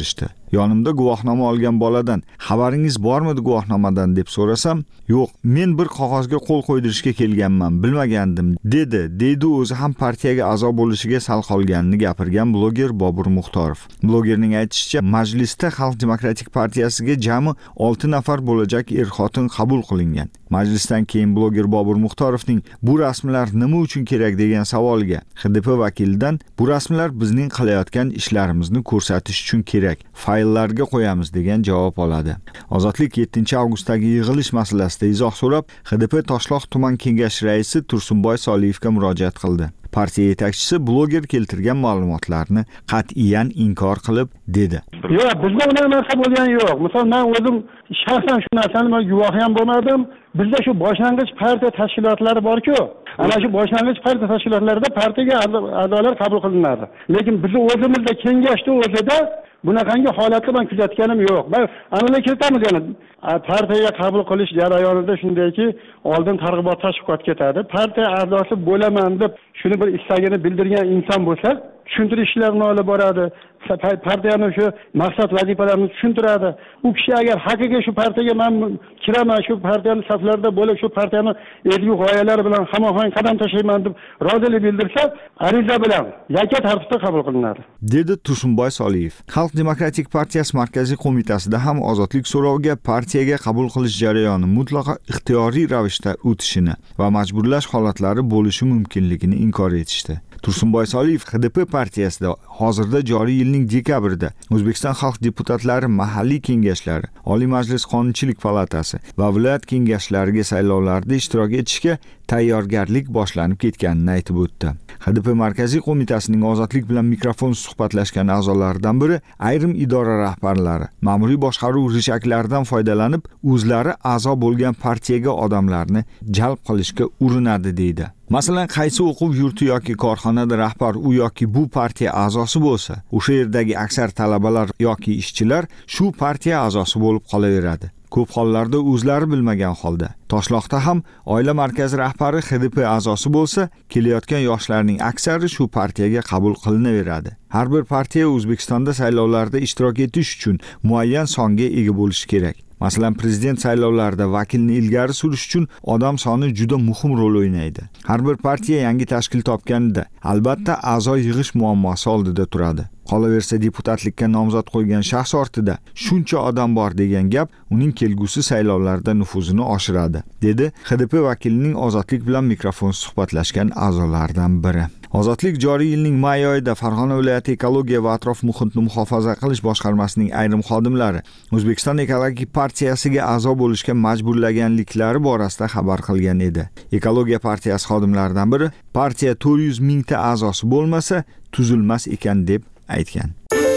Yonimda guvohnoma olgan boladan xabaringiz bormidi guvohnomadan deb so'rasam, yo'q, men bir qog'ozga qo'l qo'ydirishga kelganman, bilmagandim dedi. Deydi o'zi ham partiyaga a'zo bo'lishiga sal qolganini gapirgan bloger Bobur Muxtorov. Blogerning aytishicha, majlisda Xalq demokratik partiyasiga jami olti nafar bo'lajak er-xotin qabul qilingan. Majlisdan keyin bloger Bobur Muxtorovning bu rasmlar nima uchun kerak degan savoliga X D P vakilidan bu rasmlar bizning qilayotgan ishlarimizni ko'rsatish uchun kerak, fayllarga qo'yamiz degan javob oladi. Ozodlik yettinchi avgustdagi yig'ilish masalasida izoh so'rab, X D P Toshloq tuman kengashi raisi Tursunboy Soliyevga murojaat qildi. Partiya yetakchisi bloger keltirgan ma'lumotlarni qat'iyan inkor qilib dedi. Yo'q, bizda unaqa narsa bo'lgani yo'q. Masalan, men o'zim shaxsan shu narsani men guvohi ham bo'lmadim. Bizda shu boshlang'ich partiya tashkilotlari bor-ku, ana shu boshlang'ich partiya tashkilotlarida partiyaga a'zolar qabul qilinadi. Lekin bizni o'zimizda kengashda o'zida bunaqangi holatni men kuzatganim yo'q. Men aniqlik kiritamiz yana. Partiyaga qabul qilish jarayonida shundayki, oldin targ'ibot tashviqot ketadi. Partiya a'zosi bo'laman deb shuni bir istagini bildirgan inson bo'lsa, tushuntirish ishlarini olib boradi. Partiyaning shu maqsad vazifalarini tushuntiradi. U kishi agar haqiqiy shu partiyaga men kiraman, shu partiyaning saflarida bo'lib, shu partiyaning ezgu g'oyalari bilan hamohang qadam tashlayman deb rozilik bildirsa, ariza bilan yakka tartibda qabul qilinadi, dedi Tursunboy Soliyev. Xalq demokratik partiyasi markaziy qo'mitasida ham ozodlik so'roviga partiyaga qabul qilish jarayoni mutlaqo ixtiyoriy ravishda o'tishini va majburlash holatlari bo'lishi mumkinligini inkor etishdi. Tursunboy Soliyev X D P partiyasida hozirda joriy yilning dekabrida O'zbekiston xalq deputatlari mahalliy kengashlari, Oliy Majlis Qonunchilik palatasi va viloyat kengashlariga saylovlarda ishtirok etishga tayyorgarlik boshlanib ketganini aytib o'tdi. X D P markaziy qo'mitasining ozodlik bilan mikrofon suhbatlashgan a'zolaridan biri ayrim idora rahbarlari ma'muriy boshqaruv rishaklaridan foydalanib, o'zlari a'zo bo'lgan partiyaga odamlarni jalb qilishga urinadi deydi. Masalan, qaysi o'quv yurti yoki korxonada rahbar u yoki bu partiya a'zosi bo'lsa, o'sha yerdagi aksar talabalar yoki ishchilar shu partiya a'zosi bo'lib qolaveradi. Ko'p hollarda o'zlari bilmagan holda. Toshloqda ham oila markazi rahbari X D P a'zosi bo'lsa, kelayotgan yoshlarning aksari shu partiyaga qabul qilinaveradi. Har bir partiya O'zbekistonda saylovlarda ishtirok etish uchun muayyan songa ega bo'lishi kerak. Masalan, prezident saylovlarida vakilni ilgari surish uchun odam soni juda muhim rol o'ynaydi. Har bir partiya yangi tashkil topganida albatta a'zo yig'ish muammosi oldida turadi. Qolaversa, deputatlikka nomzod qo'ygan shaxs ortida shuncha odam bor degan gap uning kelgusi saylovlarda nufuzini oshiradi, dedi X D P vakilining ozodlik bilan mikrofon suhbatlashgan a'zolaridan biri. Ozodlik joriy yilning may oyida Farg'ona viloyati ekologiya va atrof muhitni muhofaza qilish boshqarmasining ayrim xodimlari O'zbekiston ekologik partiyasiga a'zo bo'lishga majburlaganliklari borasida xabar qilgan edi. Ekologiya partiyasi xodimlaridan biri partiya to'rt yuz mingta a'zosi bo'lmasa tuzilmas ekan deb aytgan.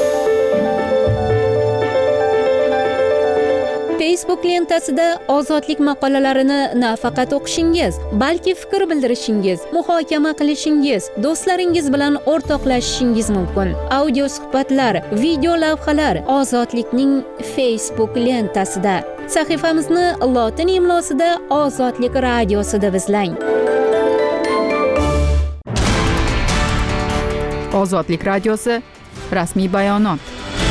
Facebook lentasida ozodlik maqolalarini nafaqat o'qishingiz, balki fikr bildirishingiz, muhokama qilishingiz, do'stlaringiz bilan o'rtoqlashishingiz mumkin. Audio suhbatlar, video lavhalar Ozodlikning Facebook lentasida. Sahifamizni lotin imlosida Ozodlik radiosi deb izlang. Ozodlik radiosi rasmiy bayonot.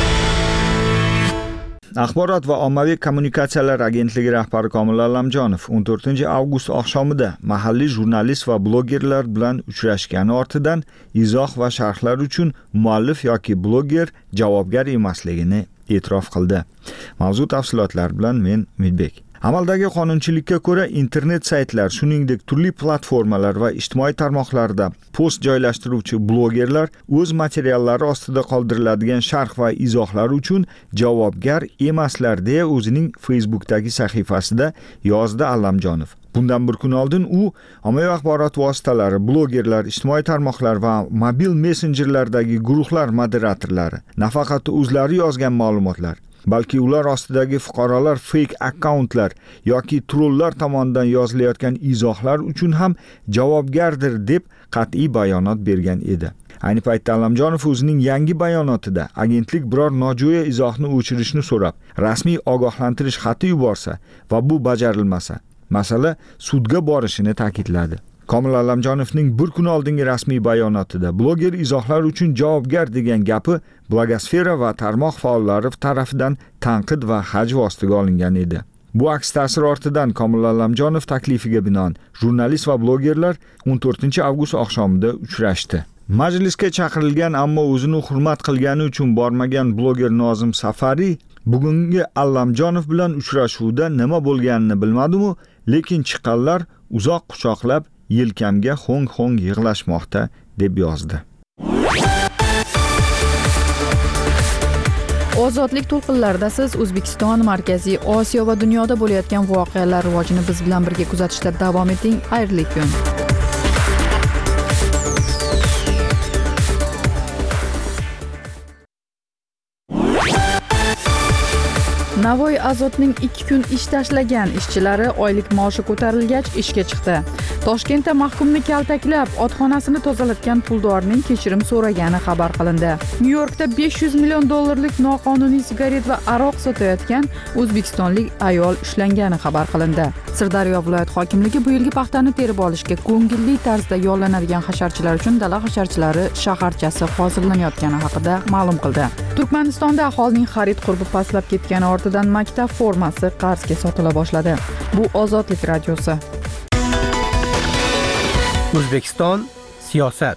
Axborot va ommaviy kommunikatsiyalar agentligi rahbari Komil Allamjonov o'n to'rtinchi avgust oqshomida mahalliy jurnalist va blogerlar bilan uchrashgani ortidan izoh va sharhlar uchun muallif yoki bloger javobgar emasligini e'tirof qildi. Mavzu tafsilotlar bilan men Umidbek. Amaldagi qonunchilikka ko'ra internet saytlar, shuningdek turli platformalar va ijtimoiy tarmoqlarda post joylashtiruvchi blogerlar o'z materiallari ostida qoldiriladigan sharh va izohlar uchun javobgar emaslar deya o'zining Facebookdagi sahifasida yozdi Allamjonov. Bundan bir kun oldin u ommaviy axborot vositalari, blogerlar, ijtimoiy tarmoqlar va mobil messenjerlardagi guruhlar moderatorlari nafaqat o'zlari yozgan ma'lumotlar, balki ular ostidagi fuqarolar fake akkauntlar yoki trollar tomonidan yozilayotgan izohlar uchun ham javobgardir deb qat'iy bayonot bergan edi. Ayni paytda Allamjonov o'zining yangi bayonotida agentlik biror nojo'ya izohni o'chirishni so'rab, rasmiy ogohlantirish xati yuborsa va bu bajarilmasa, masala sudga borishini ta'kidladi. Komil Allamjonovning bir kun oldingi rasmiy bayonotida bloger izohlar uchun javobgar degan gapi blogosfera va tarmoq faollari tarafidan tanqid va hajv ostiga olingan edi. Bu aks ta'sir ortidan Komil Allamjonov taklifiga binoan jurnalist va blogerlar o'n to'rtinchi avgust oqshomida uchrashdi. Majlisga chaqirilgan ammo o'zini hurmat qilgani uchun bormagan bloger Nozim Safari bugungi Allamjonov bilan uchrashuvda nima bo'lganini bilmadi-mu, lekin chiqqanlar uzoq quchoqlab yelkamga hong-hong yig'lashmoqda deb yozdi. Ozodlik to'lqinlarida siz O'zbekiston, Markaziy Osiyo va dunyoda bo'layotgan voqealar rivojini biz bilan birga kuzatishda davom eting. Xayrli kun. Navoiy Azotning ikki kun ish tashlagan ishchilari oylik maoshi ko'tarilgach ishga chiqdi. Toshkentda mahkumni kaltaklab, otxonasini tozalatgan puldorning kechirim so'ragani xabar qilindi. Nyu-Yorkda besh yuz million dollarlik noqonuniy sigaret va aroq sotayotgan o'zbekistonlik ayol ushlangani xabar qilindi. Sirdaryo viloyat hokimligi bu yilgi paxtani terib olishga ko'ngilli tarzda yollanadigan hasharchilar uchun dala hasharchilari shaharchasi hozirlanayotgani haqida ma'lum qildi. Turkmanistonda aholining xarid qurbi pastlab ketgani ortidan maktab formasi qarzga sotila boshladi. Bu Ozodlik radiosi. O'zbekiston siyosat.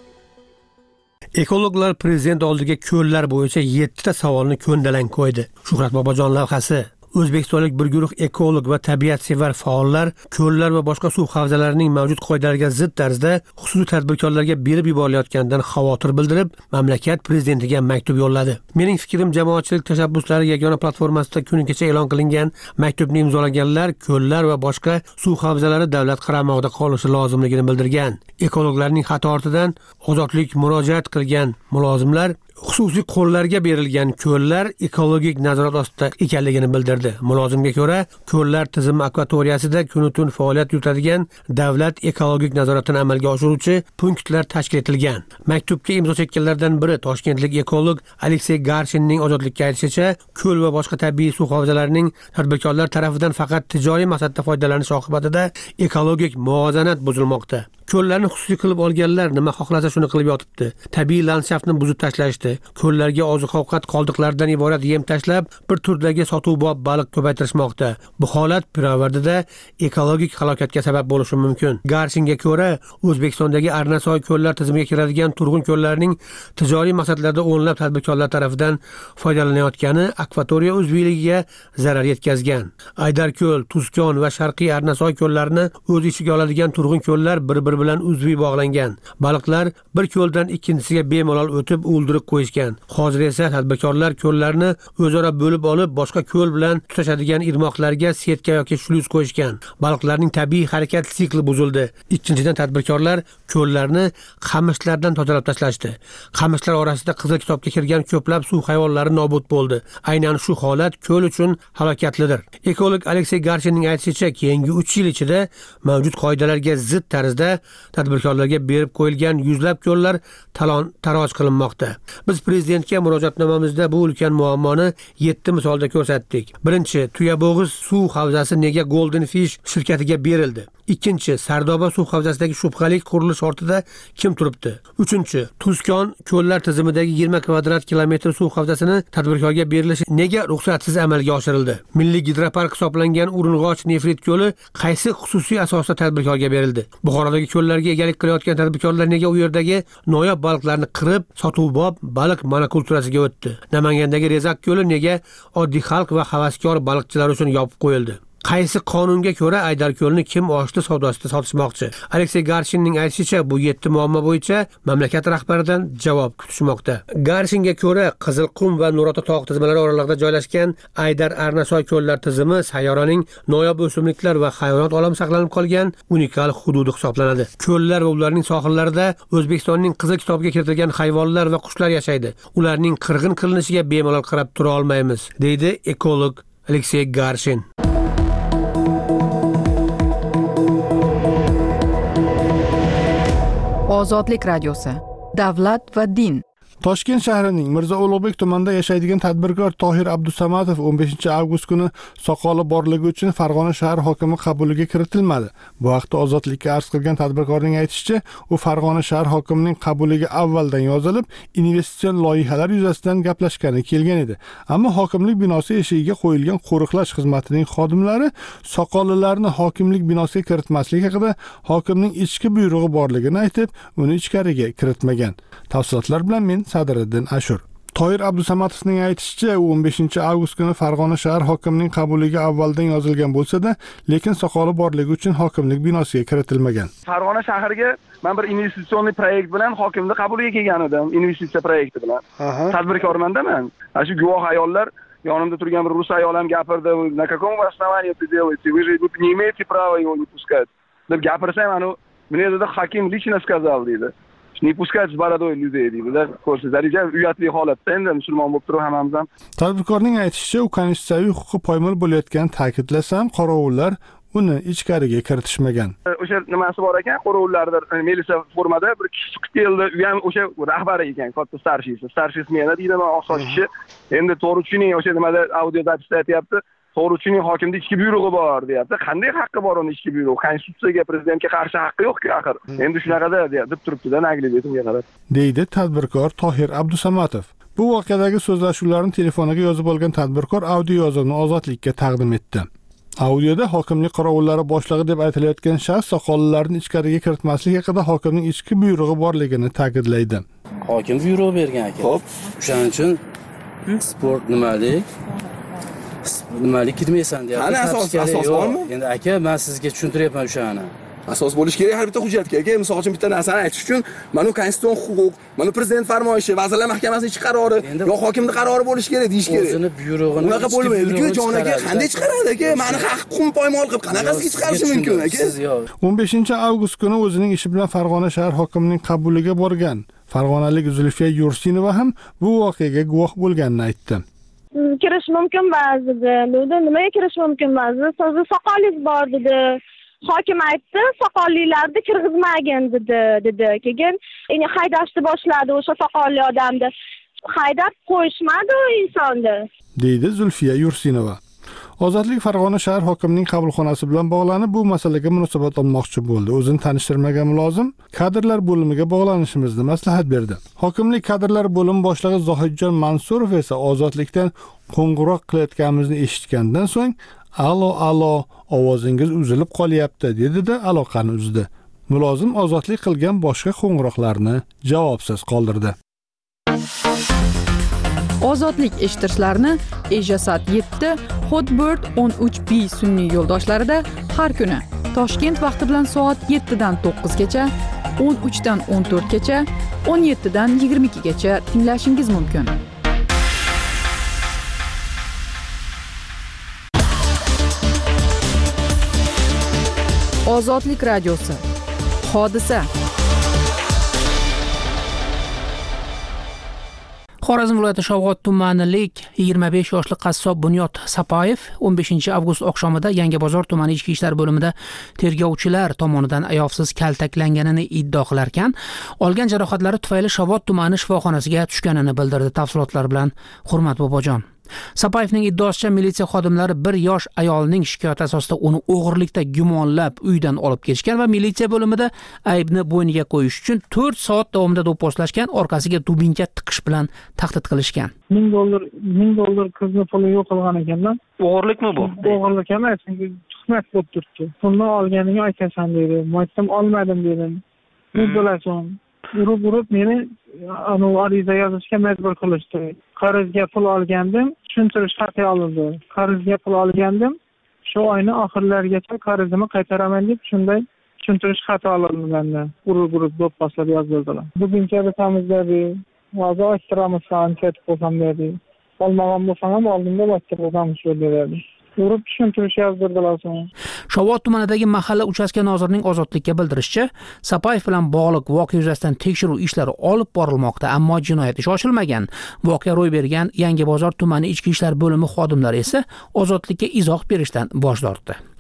Ekologlar prezident oldiga ko'llar bo'yicha yetti ta savolni ko'ndalang qo'ydi. Shuhrat Bobojon lavhasi. O'zbekistonlik bir guruh ekolog va tabiatsevar faollar ko'llar va boshqa suv havzalarining mavjud qoidalarga zid tarzda xususiy tadbirkorlarga berib yuborilayotganidan xavotir bildirib, mamlakat prezidentiga maktub yo'lladi. Mening fikrim, jamoatchilik tashabbuslari yagona platformasida kuni kecha e'lon qilingan maktubni imzolaganlar ko'llar va boshqa suv havzalari davlat qaramog'ida qolishi lozimligini bildirgan. Ekologlarning xato ortidan ozodlik murojaat qilgan mulozimlar xususiy qo'llarga berilgan ko'llar ekologik nazorat ostida ekanligini bildirdi. Mulozimga ko'ra, ko'llar tizimi akvatoriyasida kun-tun faoliyat yuritadigan davlat ekologik nazoratini amalga oshiruvchi punktlar tashkil etilgan. Maktubga imzo chekkanlardan biri toshkentlik ekolog Aleksey Garshinning ozodlikka aytishicha, ko'l va boshqa tabiiy suv havzalarining tadbirkorlar tarafidan faqat tijoriy maqsadda foydalanish oqibatida ekologik muvozanat buzilmoqda. Ko'llarni xususiy qilib olganlar nima xohlasa shuni qilib yotibdi. Tabiiy landshaftni buzib tashlashdi. Ko'llarga oziq-ovqat qoldiqlaridan iborat yem tashlab, bir turdagi sotuvbob baliq ko'paytirishmoqda. Bu holat pirovardida ekologik halokatga sabab bo'lishi mumkin. Garshinga ko'ra, O'zbekistondagi Arnasoy ko'llar tizimiga kiradigan turg'un ko'llarning tijoriy maqsadlarda o'nlab tadbirkorlar tomonidan foydalanayotgani akvatoriya uzviyligiga zarar yetkazgan. Aydarko'l, Tuzkon va Sharqiy Arnasoy ko'llarini o'z ichiga oladigan turg'un ko'llar bir-bir bilan uzviy bog'langan. Baliqlar bir ko'ldan ikkinchisiga bemalol o'tib o'ldirib qo'yishgan. Hozir esa tadbirkorlar ko'llarni o'zaro bo'lib olib, boshqa ko'l bilan tutashadigan irmoqlarga setka yoki shluz qo'yishgan. Baliqlarning tabiiy harakat sikli buzildi. Ikkinchidan tadbirkorlar ko'llarni qamishlardan tozalab tashlashdi. Qamishlar orasida Qizil kitobga kirgan ko'plab suv hayvonlari nobud bo'ldi. Aynan shu holat ko'l uchun halokatlidir. Ekolog Aleksey Garshinning aytishicha, keyingi uch yil ichida mavjud qoidalarga zid tarzda tadbirkorlarga berib qo'yilgan yuzlab ko'llar talon-taroj qilinmoqda. Biz prezidentga murojaatnomamizda bu ulkan muammoni yetti misolda ko'rsatdik. Birinchi, Tuyabog'iz suv havzasi nega Golden Fish shirkatiga berildi? Ikkinchi, Sardoba suv havzasidagi shubhali qurilish ortida kim turibdi? Uchinchi, Tuzkon ko'llar tizimidagi yigirma kvadrat kilometr suv havzasini tadbirkorga berilishi nega ruxsatsiz amalga oshirildi? Milliy gidropark hisoblangan Urung'och nefrit ko'li qaysi xususiy asosda tadbirkorga berildi? Buxorodagi ko'llarga egalik qilayotgan tadbirkorlar nega u yerdagi noyob baliqlarni qirib, sotuvbob baliq monokulturasiga o'tdi? Namangandagi Rezak ko'li nega oddiy xalq va havaskor baliqchilar uchun yopib qo'yildi? Qaysi qonunga ko'ra Aydarko'lni kim ochdi savdosida sotishmoqchi? Aleksey Garshinning aytishicha, bu yetti muammo bo'yicha mamlakat rahbaridan javob kutishmoqda. Garshinga ko'ra, Qizilqum va Nurota tog' tizmalari oralig'ida joylashgan Aydar Arnasoy ko'llar tizimi sayyoraning noyob o'simliklar va hayvonot olami saqlanib qolgan unikal hududi hisoblanadi. Ko'llar va ularning sohillarida O'zbekistonning Qizil kitobiga kiritilgan hayvonlar va qushlar yashaydi. Ularning qirg'in qilinishiga bemalol qarab tura olmaymiz, deydi ekolog Aleksey Garshin. Ozodlik radiosi. Davlat va din. Toshkent shahrining Mirzo Ulug'bek tumanida yashaydigan tadbirkor Tohir Abdusamatov o'n beshinchi avgust kuni soqoli borligi uchun Farg'ona shahar hokimi qabuliga kiritilmadi. Bu haqda Ozodlikka arz qilgan tadbirkorning aytishicha, u Farg'ona shahar hokimining qabuliga avvaldan yozilib, investitsion loyihalar yuzasidan gaplashgani kelgan edi. Ammo hokimlik binosi eshigiga qo'yilgan qo'riqlash xizmatining xodimlari soqolilarni hokimlik binosiga kiritmaslik haqida hokimning ichki buyrug'i borligini aytib, uni ichkariga kiritmagan. Tafsilotlar bilan men Sadiriddin Ashur. Tohir Abdusamatovning aytishicha, u o'n beshinchi avgust kuni Farg'ona shahar hokimining qabuliga avvaldan yozilgan bo'lsa-da, lekin soqoli borligi uchun hokimlik binosiga kiritilmagan. Farg'ona shahriga men bir investitsion proyekt bilan hokimning qabuliga kelgan edim, investitsiya projekti bilan. Tadbirkorman-da men. Shu guvoh ayollar yonimda turgan bir rus ayol ham gapirdi, "На каком основании это делаете? Вы же не имеете права его не пускать." deb gapirsam, anu мне dedi hokim лично сказал dedi. Не пускать бородой людей deydi. Ko'rsiz darajada uyatli holatda, endi musulmon bo'lib turib hammamiz ham. Tadbirkorning aytishicha, u konstitutsiyaviy huquqi poymol bo'layotganini ta'kidlasam, qorovullar uni ichkariga kiritishmagan. O'sha nimasi bor ekan, qorovullarda militsiya formada bir kishi chiqib keldi, u ham o'sha rahbari ekan, katta starshisi. Starshis meni deydi, men oqsochishi. Endi to'g'ri tushuning, o'sha nimada audio zapisda aytyapti. To'g'ri tushuning, hokimda ichki buyrug'i bor, deyapti. Qanday haqqi bor uni ichki buyrug'i? Konstitutsiyaga, prezidentga qarshi haqqi yo'q-ku axir. Endi shunaqada deb turibdi-da, naglibetimga qarab. Deydi tadbirkor Tohir Abdusamatov. Bu voqeadagi so'zlashuvlarni telefoniga yozib olgan tadbirkor audio yozuvni Ozodlikka taqdim etdi. Audioda hokimlik qorovullari boshlig'i deb aytilayotgan shaxs soqollarni ichkariga kiritmaslik haqida hokimning ichki buyrug'i borligini ta'kidlaydi. Hokim buyruq bergan ekan. Xo'p, o'shaning uchun sport nimalik? Nimalik kirmaysan deyapti. Qani asos asos bormi? Endi aka, men sizga tushuntiryapman o'shani. Asos bo'lish kerak har bitta hujjatga. Aka, misol uchun bitta narsani aytish uchun, mana konstitutsion huquq, mana prezident farmoyishi, vazirlar mahkamasining ichki qarori, yo hokimning qarori bo'lish kerak deyish kerak. O'zini buyrug'ini unaqa bo'lmaydi-ku, jon aka, qanday chiqaradi aka? Meni haq-huquqim poymol qilib, qanaqasiga chiqarishi mumkin aka? o'n beshinchi avgust kuni o'zining ishi bilan Farg'ona shahar hokimining qabuliga borgan Farg'onalik Zulfiya Yursinova ham bu voqeaga guvoh bo'lganini aytdi. Kirish mumkin ba'zida. Dedi, nimaga kirish mumkin ba'zida? So'zi soqolingiz bor dedi. Hokim aytdi, soqollilarni kirgizmagin dedi, dedi. Keyin endi haydashni boshladi o'sha soqolli odamni. Haydab qo'yishmadi u insonni. Deydi Zulfiya Yursinova. Ozodlik Farg'ona shahar hokimining qabulxonasi bilan bog'lanib bu masalaga munosabat olmoqchi bo'ldi. O'zini tanishtirmagan mulozim kadrlar bo'limiga bog'lanishimizni maslahat berdi. Hokimlik kadrlar bo'limi boshlig'i Zohidjon Mansurov esa Ozodlikdan qo'ng'iroq qilayotganimizni eshitgandan so'ng "Alo, alo, ovozingiz uzilib qolyapti" dedi-da aloqani uzdi. Mulozim ozodlik qilgan boshqa qo'ng'iroqlarni javobsiz qoldirdi. Ozodlik eshittirishlarni Ejasat yetti, Hotbird o'n uch B sun'iy yo'ldoshlarida har kuni Toshkent vaqti bilan soat yettidan to'qqizgacha, o'n uchdan o'n to'rtgacha, o'n yettidan yigirma ikkigacha tinglashingiz mumkin. Ozodlik radiosi. Hodisa. Xorazm viloyati Shovot tumanilik yigirma besh yoshli qassob Bunyod Sapoyev o'n beshinchi avgust oqshomida Yangibozor tumani ichki ishlar bo'limida tergovchilar tomonidan ayovsiz kaltaklanganini iddao qilarkan, olgan jarohatlari tufayli Shovot tumani shifoxonasiga tushganini bildirdi. Tafsilotlar bilan Hurmat Bobojon. Sapoyevning iddaosicha militsiya xodimlari bir yosh ayolning shikoyati asosida uni o'g'irlikda gumonlab uydan olib ketishgan va militsiya bo'limida aybni bo'yniga qo'yish uchun to'rt soat davomida do'pposlashgan, orqasiga dubinka tiqish bilan tahdid qilishgan. ming dollar ming dollar qizni puli yo'q qilgan ekanlar. O'g'irlikmi bu? O'g'irlik emas, tuhmat bo'lib turibdi. Pulni olganingni aytasan dedi. Aytdim, olmadim dedim. Ne bo'lasan? Urib urib meni anu ariza yozishga majbur qilishdi. Qarzga pul olgandim, tushuntirish xati olindi. Qarzga pul olgandim, shu oyning oxirlarigacha qarzimni qaytaraman deb shunday tushuntirish xati olindi mendan. Urib urib do'pposlab yozdirdilar. Buguncha tamizladi. Hozir ochtiramiz san ketib qolsam dedi. Olmagan bo'lsam ham oldimda ochtiramiz shu dedi. Urib tushuntirish yozdirdilar so'ng. Shovot tumanidagi mahalla uchastka nozirining Ozodlikka bildirishicha, Sapoyev bilan bog'liq voqea yuzasidan tekshiruv ishlari olib borilmoqda, ammo jinoyat ishi ochilmagan. Voqea ro'y bergan Yangibozor tumani ichki ishlar bo'limi xodimlari esa Ozodlikka izoh berishdan bosh tortdi.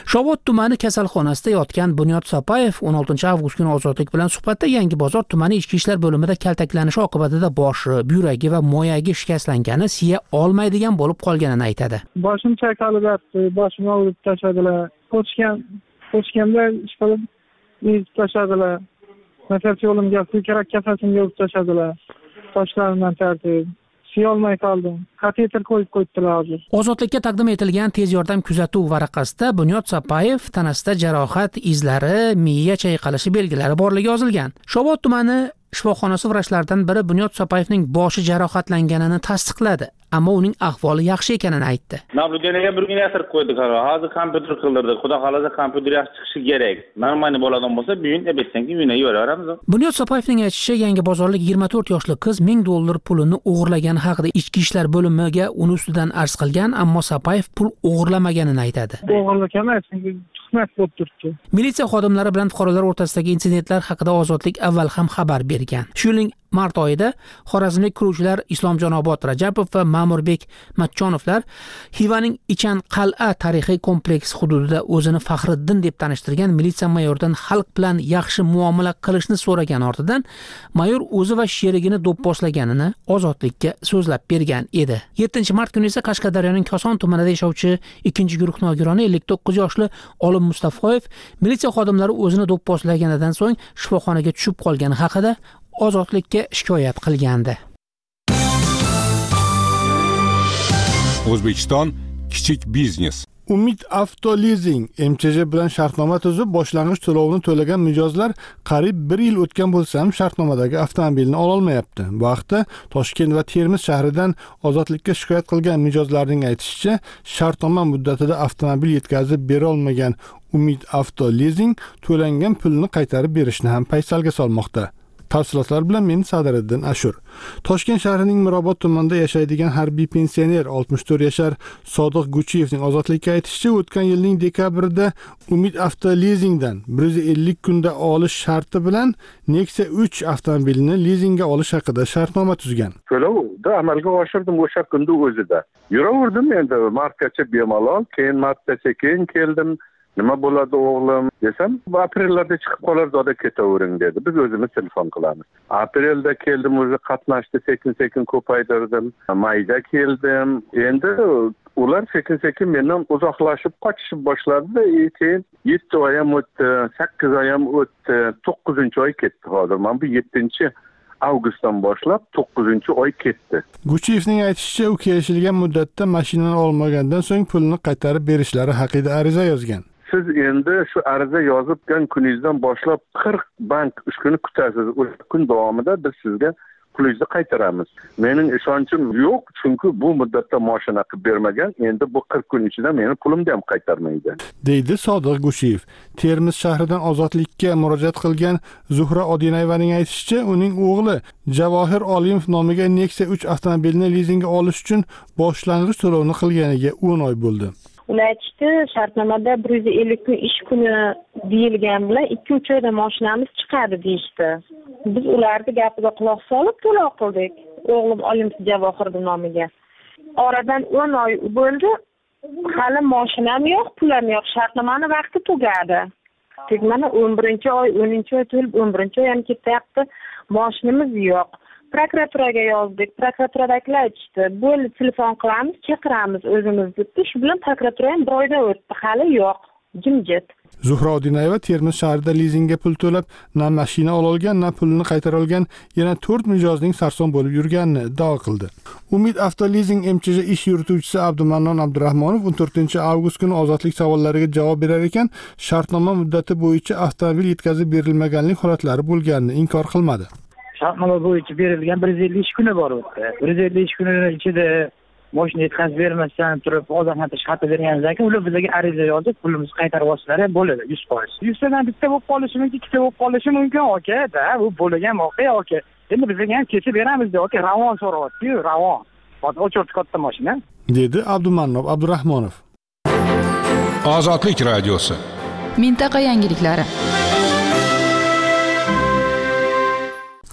Shovot tumani kasalxonasida yotgan Bunyod Sapayev o'n oltinchi avgust kuni Ozodlik bilan suhbatda Yangi bozor tumani ichki ishlar bo'limida kaltaklanishi oqibatida boshi, buyragi va moyagi shikastlangani siya olmaydigan bo'lib qolganini aytadi. Boshim chayqalib yotdi, boshimni urib tashladilar. Qochgan, qochganda ish qilib, urib tashladilar. Maktab yo'limga ko'krak kafasimga urib tashladilar. Toshlarimdan tartib. Siyolmay qoldim. Kateter qo'yib qo'ydilar hozir. Ozodlikka taqdim etilgan tez yordam kuzatuv varaqasida Bunyod Sapayev tanasida jarohat izlari, miya chayqalishi belgilari borligi yozilgan. Shovot tumani shifoxonasi vrachlaridan biri Bunyod Sapayevning boshi jarohatlanganini tasdiqladi, ammo uning ahvoli yaxshi ekanini aytdi. Nabrujanaga bir kun yasirib qo'ydik. Hozir kompyuter qildirdik. Xudo xolasa kompyuter yaxshi chiqishi kerak. Normal bo'ladigan bo'lsa, bugun ebetsanki uyga yuboraveramiz. Bunyod Sapayevning aytishicha, Yangi bozorlik yigirma to'rt yoshli qiz ming dollar pulini o'g'irlagani haqida ichki ishlar bo'limiga uni ustidan arz qilgan, ammo Sapayev pul o'g'irlamaganini aytadi. O'g'irlik emas, tuhmat bo'lib turibdi. Militsiya xodimlari bilan fuqarolar o'rtasidagi insidentlar haqida Ozodlik avval ham xabar bergan. Shu yilning mart oyida xorazmlik quruvchilar Islomjonobod Rajabov va Ma'murbek Matchonovlar Xivaning Ichan qal'a tarixiy kompleks hududida o'zini Faxriddin deb tanishtirgan militsiya mayoridan xalq bilan yaxshi muomala qilishni so'ragan ortidan mayor o'zi va sherigini do'pposlaganini Ozodlikka so'zlab bergan edi. yettinchi mart kuni esa Qashqadaryoning Koson tumanida yashovchi ikkinchi guruh nogironi ellik to'qqiz yoshli Olim Mustafoyev militsiya xodimlari o'zini do'pposlaganidan so'ng shifoxonaga tushib qolgani haqida Ozodlikka shikoyat qilgandi. O'zbekiston kichik biznes. Umid Avtolizing M Ch J bilan shartnoma tuzib, boshlang'ich to'lovini to'lagan mijozlar qariyb bir yil o'tgan bo'lsa ham shartnomadagi avtomobilni ola olmayapti. Bu haqda Toshkent va Termiz shahridan Ozodlikka shikoyat qilgan mijozlarning aytishicha, shartnoma muddatida avtomobil yetkazib bera olmagan Umid Avtolizing to'langan pulni qaytarib berishni ham paysalga solmoqda. Tafsilotlar bilan men Sadiriddin Ashur. Toshkent shahrining Mirobod tumanida yashaydigan harbiy pensioner oltmish to'rt yashar Sodiq Guchiyevning Ozodlikka aytishicha, o'tgan yilning dekabrida Umid Avtolizingdan bir yuz ellik kunda olish sharti bilan Nexia uch avtomobilini lizingga olish haqida shartnoma tuzgan. To'lovni amalga oshirdim o'sha kunda o'zida. Yuraverdim endi martgacha bemalol, keyin martgacha keyin keldim. Nima bo'ladi o'g'lim desam, aprellarda chiqib qolar, zoda ketavering dedi. Biz o'zimiz telefon qilamiz. Aprelda keldim, o'zi qatnashdi, sekin-sekin ko'paytirdim. Mayda keldim. Endi ular sekin-sekin mendan uzoqlashib qochishib boshladi. Keyin yetti oy ham o'tdi, sakkiz oy ham o'tdi, to'qqizinchi oy ketdi hozir. Men bu yettinchi avgustdan boshlab to'qqizinchi oy ketdi. Guchiyevning aytishicha, u kelishilgan muddatda mashinani olmagandan so'ng pulni qaytarib berishlari haqida ariza yozgan. Siz endi shu ariza yozibgan kuningizdan boshlab qirq bank uch kun kutasiz. O'sha kun davomida biz sizga pulingizni qaytaramiz. Mening ishonchim yo'q, chunki bu muddatda mashina qilib bermagan. Endi bu qirq kun ichida meni pulimni ham qaytarmaydi, deydi Sodiq Gushiyev. Termiz shahridan Ozodlikka murojaat qilgan Zuhra Odinayevaning aytishicha, uning o'g'li Javohir Olimov nomiga Nexia uch avtomobilni lizingga olish uchun boshlang'ich to'lovni qilganiga o'n oy bo'ldi. Ular aytishdi, shartnomada bir yuz ellik kun ish kuni deyilgan bilan ikki uch oyda mashinamiz chiqadi deyishdi. Biz ularni gapiga quloq solib to'lov qildik. O'g'lim Olimov Javohir nomiga. Oradan o'n oy bo'ldi. Hali mashinam yo'q, pulim yo'q. Shartnomani vaqti tugadi. Tek mana o'n birinchi oy, o'ninchi oy to'lib, o'n birinchi oy ham ketyapti. Mashinamiz yo'q. Prokuraturaga yozdik. Prokuraturadagilar aytishdi, bo'ldi telefon qilamiz, chaqiramiz o'zimiz deb. Shu bilan prokuratura ham bir oyda o'tdi, hali yo'q, jimjit. Zuhra Odinayeva Termiz shahrida lizingga pul to'lab, na mashina ola olgan, na pulini qaytara olgan yana to'rt mijozning sarson bo'lib yurganini iddao qildi. Umid Avtolizing M Ch J ish yurituvchisi Abdumannon Abdurahmonov o'n to'rtinchi avgust kuni Ozodlik savollariga javob berar ekan, shartnoma muddati bo'yicha avtomobil yetkazib berilmaganlik holatlari bo'lganini inkor qilmadi. Shartnoma bo'yicha berilgan bir yuz ellik ish kuni bor o'tdi. bir yuz ellik ish kuni ichida mashina yetkazib bermasdan turib ogohlantirish xati berganimizdan keyin ular bizga ariza yozib, pulimizni qaytarib olsalar ham bo'ladi yuz foiz. yuz tadan bitta bo'lib qolishi mumkin, ikkita bo'lib qolishi mumkin, aka-da, bu bo'lgan voqea, aka. Endi bizga ham kechib beramiz deb, aka, ravon so'rayapti-yu, ravon. Hozir o'chirdi katta mashina, dedi Abdumannov Abdurahmonov. Ozodlik radiosi. Mintaqa yangiliklari.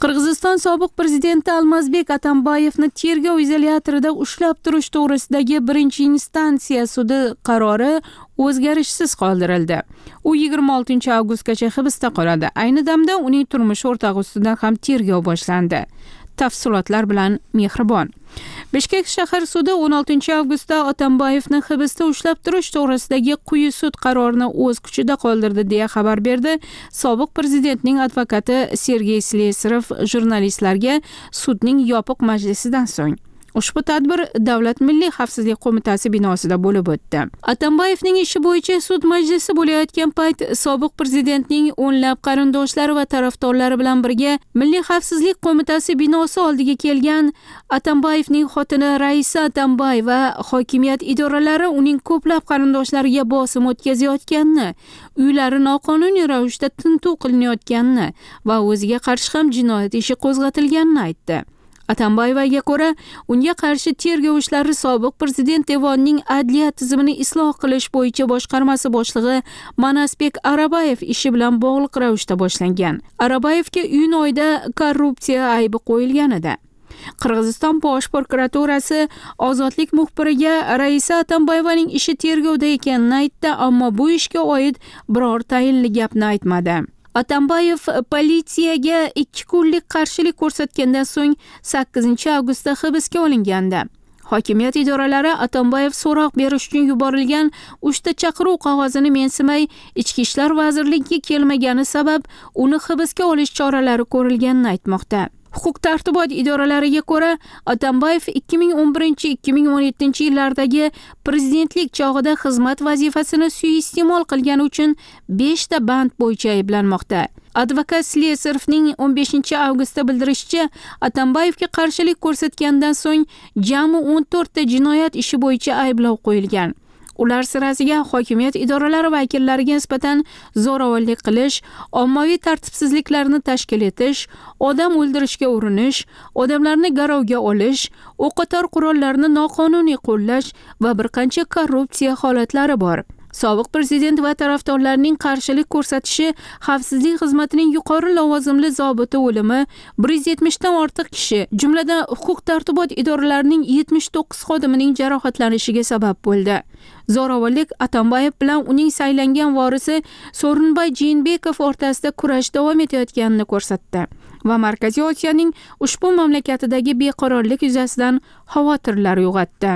Qirg'iziston sobiq prezidenti Almazbek Atambayevni tergov izolyatorida ushlab turish to'g'risidagi birinchi instansiya sudi qarori o'zgarishsiz qoldirildi. U yigirma oltinchi avgustgacha hibsda qoladi. Ayni damda uning turmush o'rtog'i ustidan ham tergov boshlandi. Tafsilotlar bilan Mehribon. Bishkek shahar sudi o'n oltinchi avgustda Atambayevni hibsda ushlab turish to'g'risidagi quyi sud qarorini o'z kuchida qoldirdi deya xabar berdi. Sobiq prezidentning advokati Sergey Slesarov jurnalistlarga sudning yopiq majlisidan so'ng. Ushbu tadbir Davlat Milliy xavfsizlik qo'mitasi binosida bo'lib o'tdi. Atambayevning ishi bo'yicha sud majlisi bo'layotgan payt sobiq prezidentning o'nlab qarindoshlari va tarafdorlari bilan birga Milliy xavfsizlik qo'mitasi binosi oldiga kelgan Atambayevning xotini Raisa Atambayeva va hokimiyat idoralari uning ko'plab qarindoshlariga bosim o'tkazayotganini, uylari noqonuniy ravishda tintuv qilinayotganini va o'ziga qarshi ham jinoyat ishi qo'zg'atilganini aytdi. Atambayevaga ko'ra, unga qarshi tergov ishlari sobiq prezident devonining adliya tizimini isloh qilish bo'yicha boshqarmasi boshlig'i Manasbek Arabayev ishi bilan bog'liq ravishda boshlangan. Arabayevga iyun oyida korrupsiya aybi qo'yilgan edi. Qirg'iziston bosh prokuraturasi ozodlik muxbiriga Raisa Atambayevaning ishi tergovda ekanini aytdi, ammo bu ishga oid biror tayinli gapni aytmadi. Atambayev politsiyaga ikki kunlik qarshilik ko'rsatgandan so'ng sakkizinchi avgustda hibsga olingandi. Hokimiyat idoralari Atambayev so'roq berish uchun yuborilgan uchta chaqiruv qog'ozini mensimay, Ichki ishlar vazirligiga kelmagani sabab uni hibsga olish choralari ko'rilganini aytmoqda. Huquq-tartibot idoralariga ko'ra, Atambayev ikki ming o'n birinchi ikki ming o'n yettinchi yillardagi prezidentlik chog'ida xizmat vazifasini suiiste'mol qilgani uchun besh ta band bo'yicha ayblanmoqda. Advokat Slesarovning o'n beshinchi avgustda bildirishicha, Atambayevga qarshilik ko'rsatgandan so'ng jami o'n to'rt ta jinoyat ishi bo'yicha ayblov qo'yilgan. Ular sirasiga hokimiyat idoralari vakillariga nisbatan zo'ravonlik qilish, ommaviy tartibsizliklarni tashkil etish, odam o'ldirishga urinish, odamlarni garovga olish, o'qotar qurollarni noqonuniy qo'llash va bir qancha korrupsiya holatlari bor. Sobiq prezident va tarafdorlarining qarshilik ko'rsatishi, xavfsizlik xizmatining yuqori lavozimli zobiti o'limi, bir yuz yetmishdan ortiq kishi, jumladan huquq-tartibot idoralarining yetmish to'qqiz xodimining jarohatlanishiga sabab bo'ldi. Zo'ravonlik Atambayev bilan uning saylangan vorisi So'rinbay Jeenbekov o'rtasida kurash davom etayotganini ko'rsatdi va Markaziy Osiyoning ushbu mamlakatidagi beqarorlik yuzasidan xavotirlar uyg'otdi.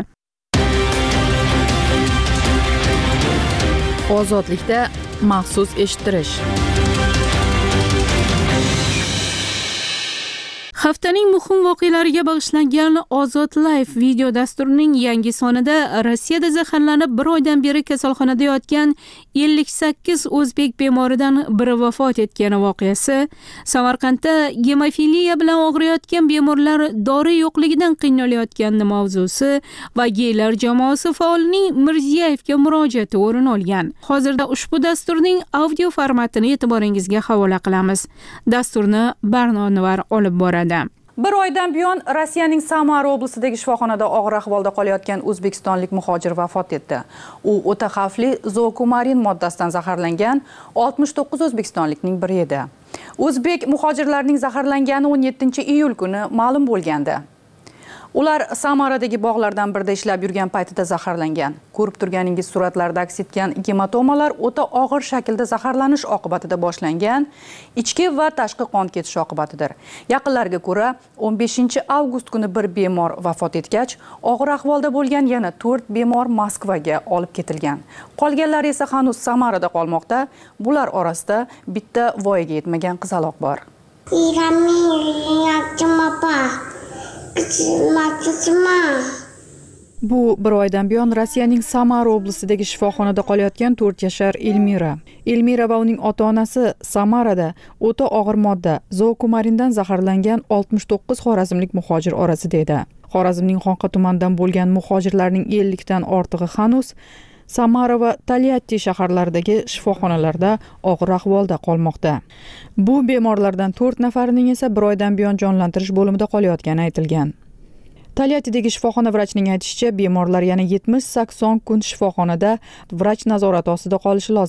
Ozodlikda maxsus eshittirish. Haftaning muhim voqealariga bag'ishlangan Ozod Live video dasturining yangi sonida Rossiyada zaharlanib bir oydan beri kasalxonada yotgan ellik sakkiz o'zbek bemoridan biri vafot etgani voqeasi, Samarqandda gemofiliya bilan og'riyotgan bemorlar dori yo'qligidan qiynalayotgani mavzusi va geylar jamoasi faolining Mirziyevga murojaati o'rin olgan. Hozirda ushbu dasturning audio formatini e'tiboringizga havola qilamiz. Dasturni Barno Anvar olib boradi. Bir oydan buyon Rossiyaning Samara oblasidagi shifoxonada og'ir ahvolda qolayotgan o'zbekistonlik muhojir vafot etdi. U o'ta xavfli zookumarin moddasidan zaharlangan oltmish to'qqiz o'zbekistonlikning biri edi. O'zbek muhojirlarning zaharlangani o'n yettinchi iyul kuni ma'lum bo'lgandi. Ular Samaradagi bog'lardan birida ishlab yurgan paytida zaharlangan. Ko'rib turganingiz suratlarda aks etgan gematomalar o'ta og'ir shaklda zaharlanish oqibatida boshlangan, ichki va tashqi qon ketishi oqibatidir. Yaqinlarga ko'ra, o'n beshinchi avgust kuni bir bemor vafot etgach, og'ir ahvolda bo'lgan yana to'rt bemor Moskvaga olib ketilgan. Qolganlar esa hanuz Samarada qolmoqda. Bular orasida bitta voyaga yetmagan qizaloq bor. Bu bir oydan buyon Rossiyaning Samara oblasidagi shifoxonada qolayotgan to'rt yashar Elmira. Elmira va uning ota-onasi Samarada o'ta og'ir modda zookumarindan zaharlangan oltmish to'qqiz xorazmlik muhojir orasida edi. Xorazmning Xonqa tumanidan bo'lgan muhojirlarning ellik dan ortig'i hanuz Samara va Talyatti shaharlaridagi shifoxonalarda og'ir ahvolda qolmoqda. Bu bemorlardan to'rt nafarining esa bir oydan buyon jonlantirish bo'limida qolayotgani aytilgan. Talyattidagi shifoxona vrachining aytishicha, bemorlar yana yetmish sakson kun shifoxonada vrach nazorati ostida qolishi lozim.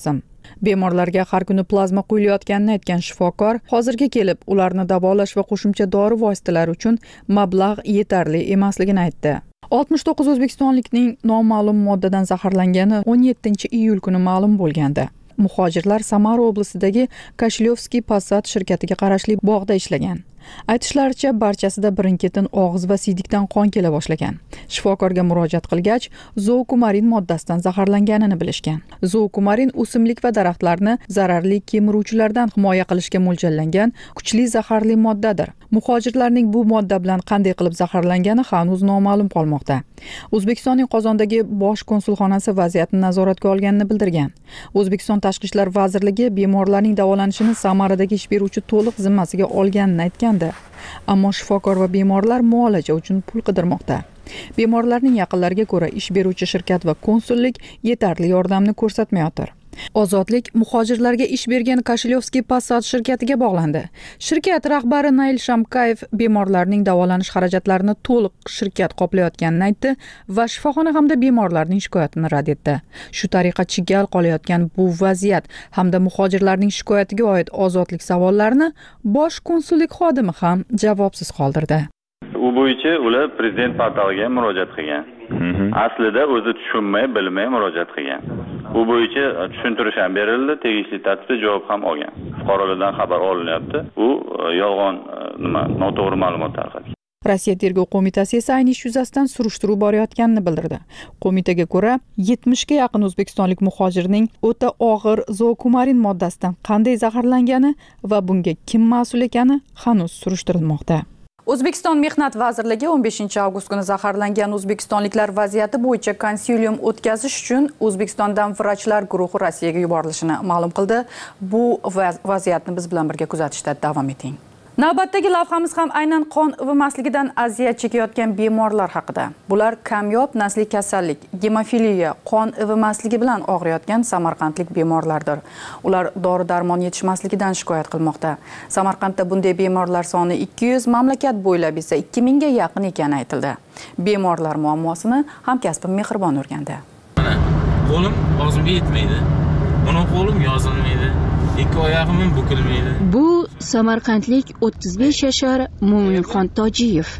Bemorlarga har kuni plazma quyilayotganini aytgan shifokor, hozirga kelib ularni davolash va qo'shimcha dori vositalari uchun mablag' yetarli emasligini aytdi. oltmish to'qqiz o'zbekistonlikning noma'lum moddadan zaharlangani o'n yettinchi iyul kuni ma'lum bo'lgandi. Muhojirlar Samara oblasidagi Kashlyovskiy Passat shirkatiga qarashli bog'da ishlagan. Aytishlaricha, barchasida birin-ketin og'iz va siydikdan qon kela boshlagan. Shifokorga murojaat qilgach, zookumarin moddasidan zaharlanganini bilishgan. Zookumarin o'simlik va daraxtlarni zararli kemiruvchilardan himoya qilishga mo'ljallangan kuchli zaharli moddadir. Muhojirlarning bu modda bilan qanday qilib zaharlangani hanuz noma'lum qolmoqda. O'zbekistonning Qozondagi bosh konsulxonasi vaziyatni nazoratga olganini bildirgan. O'zbekiston Tashqi ishlar vazirligi bemorlarning davolanishini Samaradagi ish beruvchi to'liq zimmasiga olganini aytgan. Ammo shifokor va bemorlar muolaja uchun pul qidirmoqda. Bemorlarning yaqinlariga ko'ra, ish beruvchi shirkat va konsullik yetarli yordamni ko'rsatmayotir. Ozodlik muhojirlarga ish bergan Kashlyovskiy Passat shirkatiga bog'landi. Shirkat rahbari Nail Shamkayev bemorlarning davolanish xarajatlarini to'liq shirkat qoplayotganini aytdi va shifoxona hamda bemorlarning shikoyatini rad etdi. Shu tariqa chigal qolayotgan bu vaziyat hamda muhojirlarning shikoyatiga oid ozodlik savollarini bosh konsullik xodimi ham javobsiz qoldirdi. U bo'yicha ular prezident portaliga murojaat qilgan. Aslida o'zi tushunmay, bilmay murojaat qilgan. Bu bo'yicha tushuntirish ham berildi, tegishli tartibda javob ham olgan. Fuqarolardan xabar olinyapti. U yolg'on nima, noto'g'ri ma'lumot tarqatgan. Rossiya tergov qo'mitasi esa ayni ish yuzasidan surishtiruv borayotganini bildirdi. Qo'mitaga ko'ra, yetmishga yaqin o'zbekistonlik muhojirning o'ta og'ir zookumarin moddasidan qanday zaharlangani va bunga kim mas'ul ekani hanuz surishtirilmoqda. O'zbekiston Mehnat vazirligi o'n beshinchi avgust kuni zaharlangan o'zbekistonliklar vaziyati bo'yicha konsilium o'tkazish uchun O'zbekistondan vrachlar guruhi Rossiyaga yuborilishini ma'lum qildi. Bu vaziyatni biz bilan birga kuzatishda davom eting. Navbatdagi lavhamiz ham aynan qon ivimasligidan aziyat chekayotgan bemorlar haqida. Bular kamyob nasliy kasallik, gemofiliya, qon ivimasligi bilan og'riyotgan samarqandlik bemorlardir. Ular dori-darmon yetishmasligidan shikoyat qilmoqda. Samarqandda bunday bemorlar soni ikki yuz, mamlakat bo'ylab esa ikki mingga yaqin ekani aytildi. Bemorlar muammosini hamkasbim Mehribon o'rgandi. Mana qo'lim og'zimga yetmaydi. Mana qo'lim yozilmaydi. Ikki oyog'im bukilmaydi. Bu samarqandlik o'ttiz besh yashar Mo'minxon Tojiyev.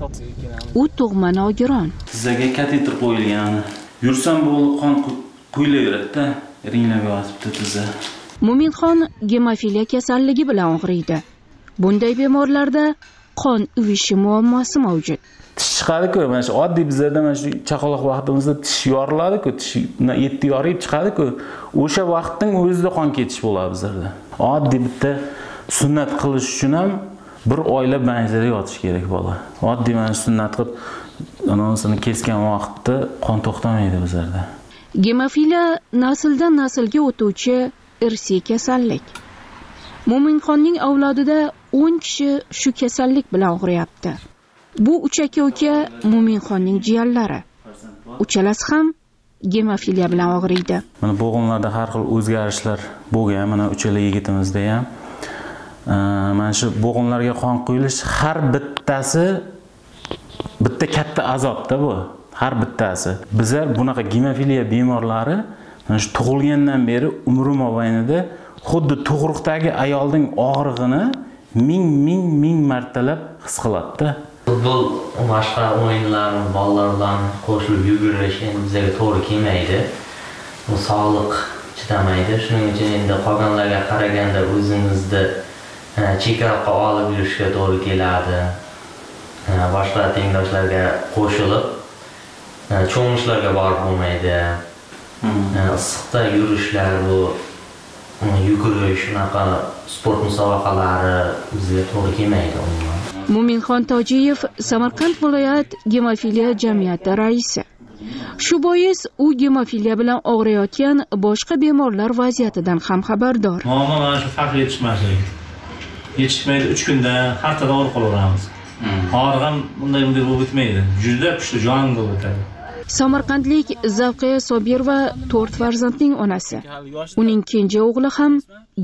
U tug'ma nogiron. Tizzaga kateter qo'yilgan. Yursam bo'ldi qon quyilaveradi-da, ringlab yotibdi tizza. Mo'minxon gemofiliya kasalligi bilan og'riydi. Bunday bemorlarda qon uvishi muammosi mavjud. Tish chiqadi-ku, mana shu oddiy bizlarda mana shu chaqaloq vaqtimizda tish yoriladi-ku, tish yetti yorib chiqadi-ku. O'sha vaqtning o'zida qon ketish bo'ladi bizlarda. Oddiy bitta sunnat qilish uchun ham bir oylab banjada yotish kerak bola. Oddiy mana sunnat qilib anonsini kesgan vaqtda qon to'xtamaydi bizlarda. Gemofiliya nasldan naslga o'tuvchi irsiy kasallik. Mo'minxonning avlodida o'n kishi shu kasallik bilan og'riyapti. Bu uch aka-uka Mo'minxonning jiyanlari. Uchalasi ham gemofiliya bilan og'riydi. Mana bo'g'inlarda har xil o'zgarishlar bo'lgan, mana uchala yigitimizda ham. Mana shu bo'g'inlarga qon quyilish har bittasi bitta katta azobda bu. Har bittasi. Bizlar bunaqa gemofiliya bemorlari mana shu tug'ilgandan beri umri mobaynida xuddi tug'ruqdagi ayolning og'rig'ini ming ming ming martalab his qiladi-da. Futbol boshqa o'yinlar, bolalar bilan qo'shilib yugurish endi bizga to'g'ri kelmaydi. Bu sog'liq chidamaydi. Shuning uchun endi qolganlarga qaraganda o'zingizni chekaloqqa olib yurishga to'g'ri keladi. Boshqa tengdoshlarga qo'shilib cho'mishlarga borib bo'lmaydi. Issiqda yurishlar, bu yugurish, shunaqa sport musobaqalari bizga to'g'ri kelmaydi umuman. Mo'minxon Tojiyev Samarqand viloyat gemofiliya jamiyati raisi. Shu bois u gemofiliya bilan og'riyotgan boshqa bemorlar vaziyatidan ham xabardor. Muammo mana shu farq yetishmaslik. Yetishmaydi, uch kunda, haftada og'rib qolaveramiz. Og'riq ham bunday bunday bo'lib o'tmaydi. Juda kuchli jon bo'lib o'tadi. Samarqandlik Zavqiya Sobirova to'rt farzandning onasi. Uning kenja o'g'li ham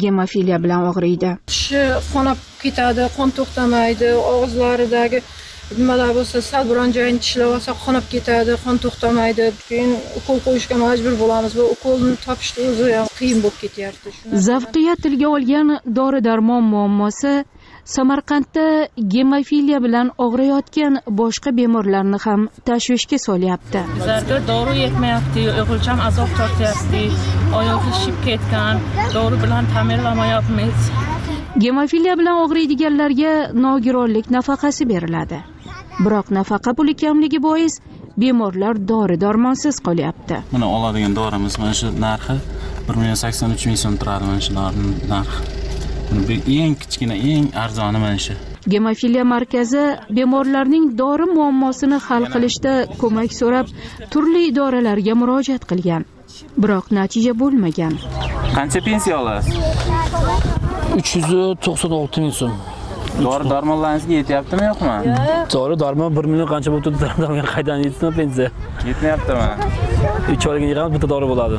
gemofiliya bilan og'riydi. Tishi qonab ketadi, qon to'xtamaydi, og'izlaridagi nimalar bo'lsa, sal biron joyini tishlab olsa qonab ketadi, qon to'xtamaydi. Keyin ukol qo'yishga majbur bo'lamiz va ukolni topishni o'zi ham qiyin bo'lib ketyapti. Zavqiyat tilga olgan dori-darmon muammosi Samarqandda gemofiliya bilan og'riyotgan boshqa bemorlarni ham tashvishga solyapti. Bizlarga dori yetmayapti, o'g'ilcham azob tortyapti, oyog'i shib ketgan, dori bilan ta'minlamayapmiz. Gemofiliya bilan og'riydiganlarga nogironlik nafaqasi beriladi. Biroq nafaqa puli kamligi bois bemorlar dori-darmonsiz qolyapti. Mana oladigan dorimiz mana shu narxi bir million sakson uch ming so'm turadi mana shu dorining narxi. Bu eng kichkina, eng arzoni mana shu. Gemofiliya markazi bemorlarning dori muammosini hal qilishda ko'mak so'rab turli idoralarga murojaat qilgan. Biroq natija bo'lmagan. Qancha pensiya olasiz? uch yuz to'qson olti ming so'm. Dori-darmonlaringizga yetyaptimi, yo'qmi? Dori-darmon bir million qancha bo'lib turadi? Qaydan yetsin pensiya? Yetmayaptimi? uch oyga yig'amiz bitta dori bo'ladi.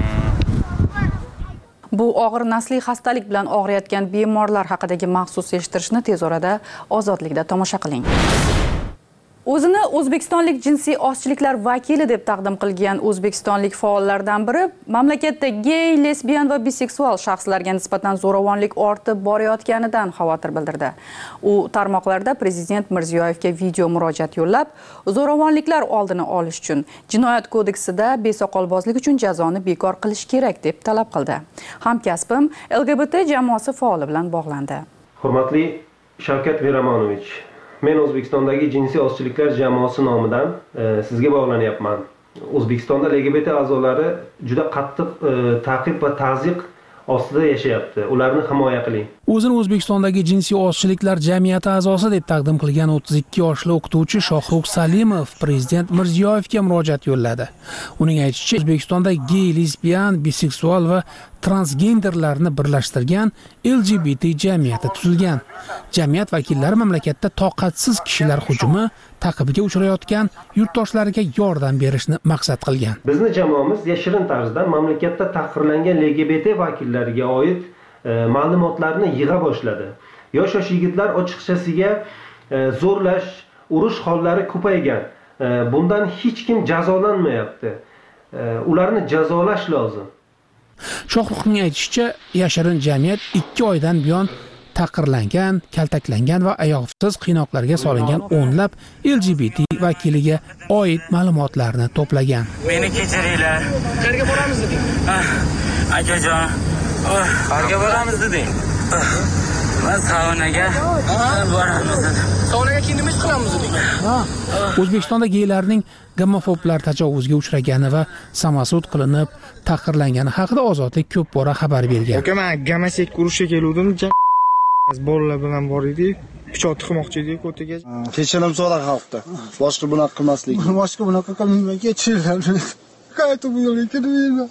Bu og'ir nasliy xastalik bilan og'riyotgan bemorlar haqidagi maxsus eshittirishni tez orada Ozodlikda tomosha qiling. O'zini O'zbekistonlik jinsiy ozchiliklar vakili deb taqdim qilgan o'zbekistonlik faollardan biri mamlakatda gey, lesbiyan va biseksual shaxslarga nisbatan zo'ravonlik ortib borayotganidan xavotir bildirdi. U tarmoqlarda Prezident Mirziyoyevga video murojaat yo'llab, zo'ravonliklar oldini olish uchun Jinoyat kodeksida besoqolbozlik uchun jazoni bekor qilish kerak deb talab qildi. Hamkasbim L G B T jamoasi faoli bilan bog'landi. Hurmatli Shavkat Miramonovich, men O'zbekistondagi jinsiy ozchiliklar jamoasi nomidan e, sizga bog'lanyapman. O'zbekistonda L G B T a'zolari juda qattiq e, ta'qib va ta'ziq ostida yashayapti. Ularni himoya qiling. O'zini O'zbekistondagi jinsiy ozchiliklar jamiyati a'zosi deb taqdim qilgan o'ttiz ikki yoshli o'qituvchi Shohruh Salimov Prezident Mirziyoyevga murojaat yo'lladi. Uning aytishicha, O'zbekistonda gey, lesbiyan, biseksual va transgenderlarni birlashtirgan L G B T jamiyati tuzilgan. Jamiyat vakillari mamlakatda toqatsiz kishilar hujumi ta'qibiga uchrayotgan yurtdoshlariga yordam berishni maqsad qilgan. Bizning jamoamiz yashirin tarzda mamlakatda tahqirlangan L G B T vakillariga oid e, ma'lumotlarni yig'a boshladi. Yosh-yosh yigitlar ochiqchasiga e, zo'rlash, urush hollari ko'paygan. E, bundan hech kim jazolanmayapti. E, ularni jazolash lozim. Shohruhning aytishicha, yashirin jamiyat ikki oydan buyon taqirlangan, kaltaklangan va ayoqsiz qiynoqlarga solingan o'nlab L G B T vakiliga oid ma'lumotlarni to'plagan. Meni kechiringlar. Qayerga boramiz deding? Akajon, qayerga boramiz deding? Men saunaga boramiz dedim. Saunaga keyin nima qilamiz deding? O'zbekistonda geylarning gomofoblar tajovuzga uchragani va samasud qilinib, taqirlangani haqida Ozodlik ko'p bora xabar bergan. Aka, men gamasek urushga keluvdim. Bolalar bilan bor edik. Pichoq tiqmoqchi edik o'tiga. Kechirim so'ra xalqda. Boshqa bunaqa qilmaslik. Boshqa bunaqa qilmayman, kechiringlar. Qaytib bu yo'lga kirmayman.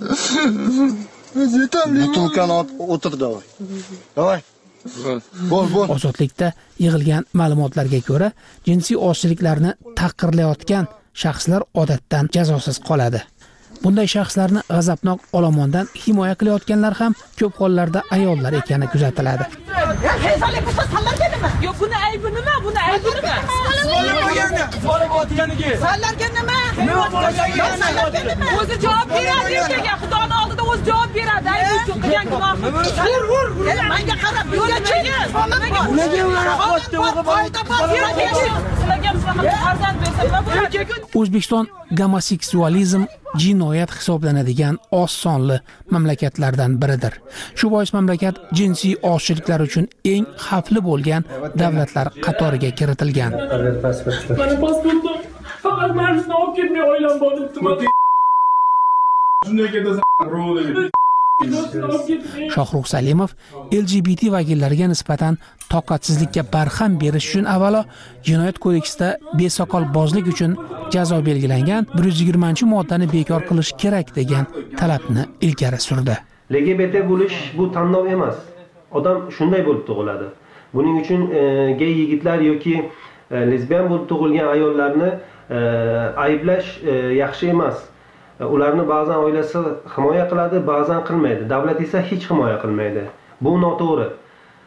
Butulkan o'tir davay. Davay. Bol, bol. Ozodlikda yig'ilgan ma'lumotlarga ko'ra, jinsiy ozchiliklarni taqirlayotgan shaxslar odatdan jazosiz qoladi. Bunday shaxslarni g'azabnok olomondan himoya qilayotganlar ham ko'p hollarda ayollar ekani kuzatiladi. Yo'q, buni aybi nima? Buni aybi nima? Sallarga nima? O'zi javob beradi, ertaga Xudoning oldida o'zi javob beradi. Aybi uchun qilgan gunohni. Vur, vur. Menga qarab, yo'lga chiqing. Ularga ular qo'ydi, o'g'il O'zbekiston gomoseksualizm jinoyat hisoblanadigan oz sonli mamlakatlardan biridir. Shu bois mamlakat jinsiy ozchiliklar uchun eng xavfli bo'lgan davlatlar qatoriga kiritilgan. Mana pasportim. Faqat men shuni olib ketmay oilam bo'libdi. Shunday ketasan, ro'li. Shohruh Salimov L G B T vakillariga nisbatan toqatsizlikka barham berish uchun avvalo Jinoyat kodeksida besoqolbozlik uchun jazo belgilangan bir yuz yigirmanchi moddani bekor qilish kerak degan talabni ilgari surdi. L G B T bo'lish bu tanlov emas. Odam shunday bo'lib tug'iladi. Buning uchun e, gey yigitlar yoki e, lesbiyan bo'lib tug'ilgan ayollarni e, ayblash e, yaxshi emas. Ularni ba'zan oilasi himoya qiladi, ba'zan qilmaydi. Davlat esa hech himoya qilmaydi. Bu noto'g'ri.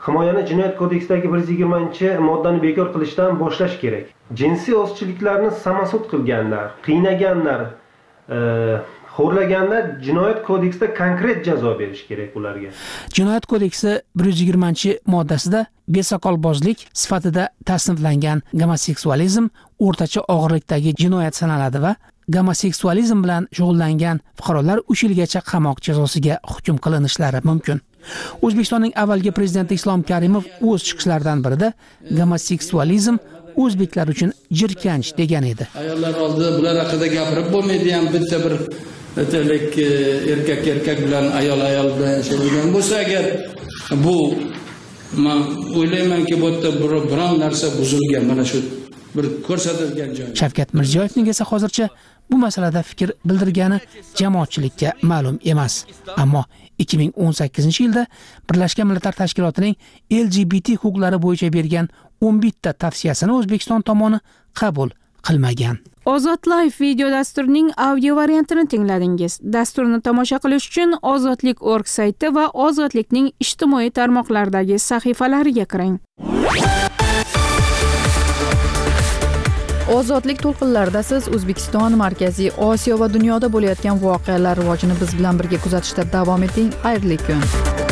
himoyani jinoyat kodeksidagi bir yuz yigirmanchi moddani bekor qilishdan boshlash kerak. Jinsiy ozchiliklarni samosud qilganlar, qiynaganlar, e, xo'rlaganlar jinoyat kodeksida konkret jazo berish kerak ularga. Jinoyat kodeksi bir yuz yigirmanchi moddasida besoqolbozlik sifatida tasniflangan gomoseksualizm o'rtacha og'irlikdagi jinoyat sanaladi va gomoseksualizm bilan shug'ullangan fuqarolar uch yilgacha qamoq jazosiga hukm qilinishlari mumkin. O'zbekistonning avvalgi prezidenti Islom Karimov o'z chiqishlaridan birida gomoseksualizm o'zbeklar uchun jirkanch degan edi. Ayollar oldida bular haqida gapirib bo'lmaydi ham, bitta bir aytaylik erkak erkak bilan ayol ayol bilan yashaydigan bo'lsa agar bu men o'ylaymanki bu yerda biron narsa buzilgan, mana shu bir ko'rsatilgan joy. Shavkat Mirziyoyevning esa hozircha bu masalada fikr bildirgani jamoatchilikka ma'lum emas. Ammo ikki ming o'n sakkizinchi yilda Birlashgan Millatlar Tashkilotining L G B T huquqlari bo'yicha bergan o'n bitta tavsiyasini O'zbekiston tomoni qabul qilmagan. Ozod Live video dasturining audio variantini tingladingiz. Dasturni tomosha qilish uchun ozodlik dot org sayti va Ozodlikning ijtimoiy tarmoqlardagi sahifalariga kiring. Ozodlik to'lqinlarida siz O'zbekiston, Markaziy Osiyo va dunyoda bo'layotgan voqealar rivojini biz bilan birga kuzatishda davom eting. Xayrli kun.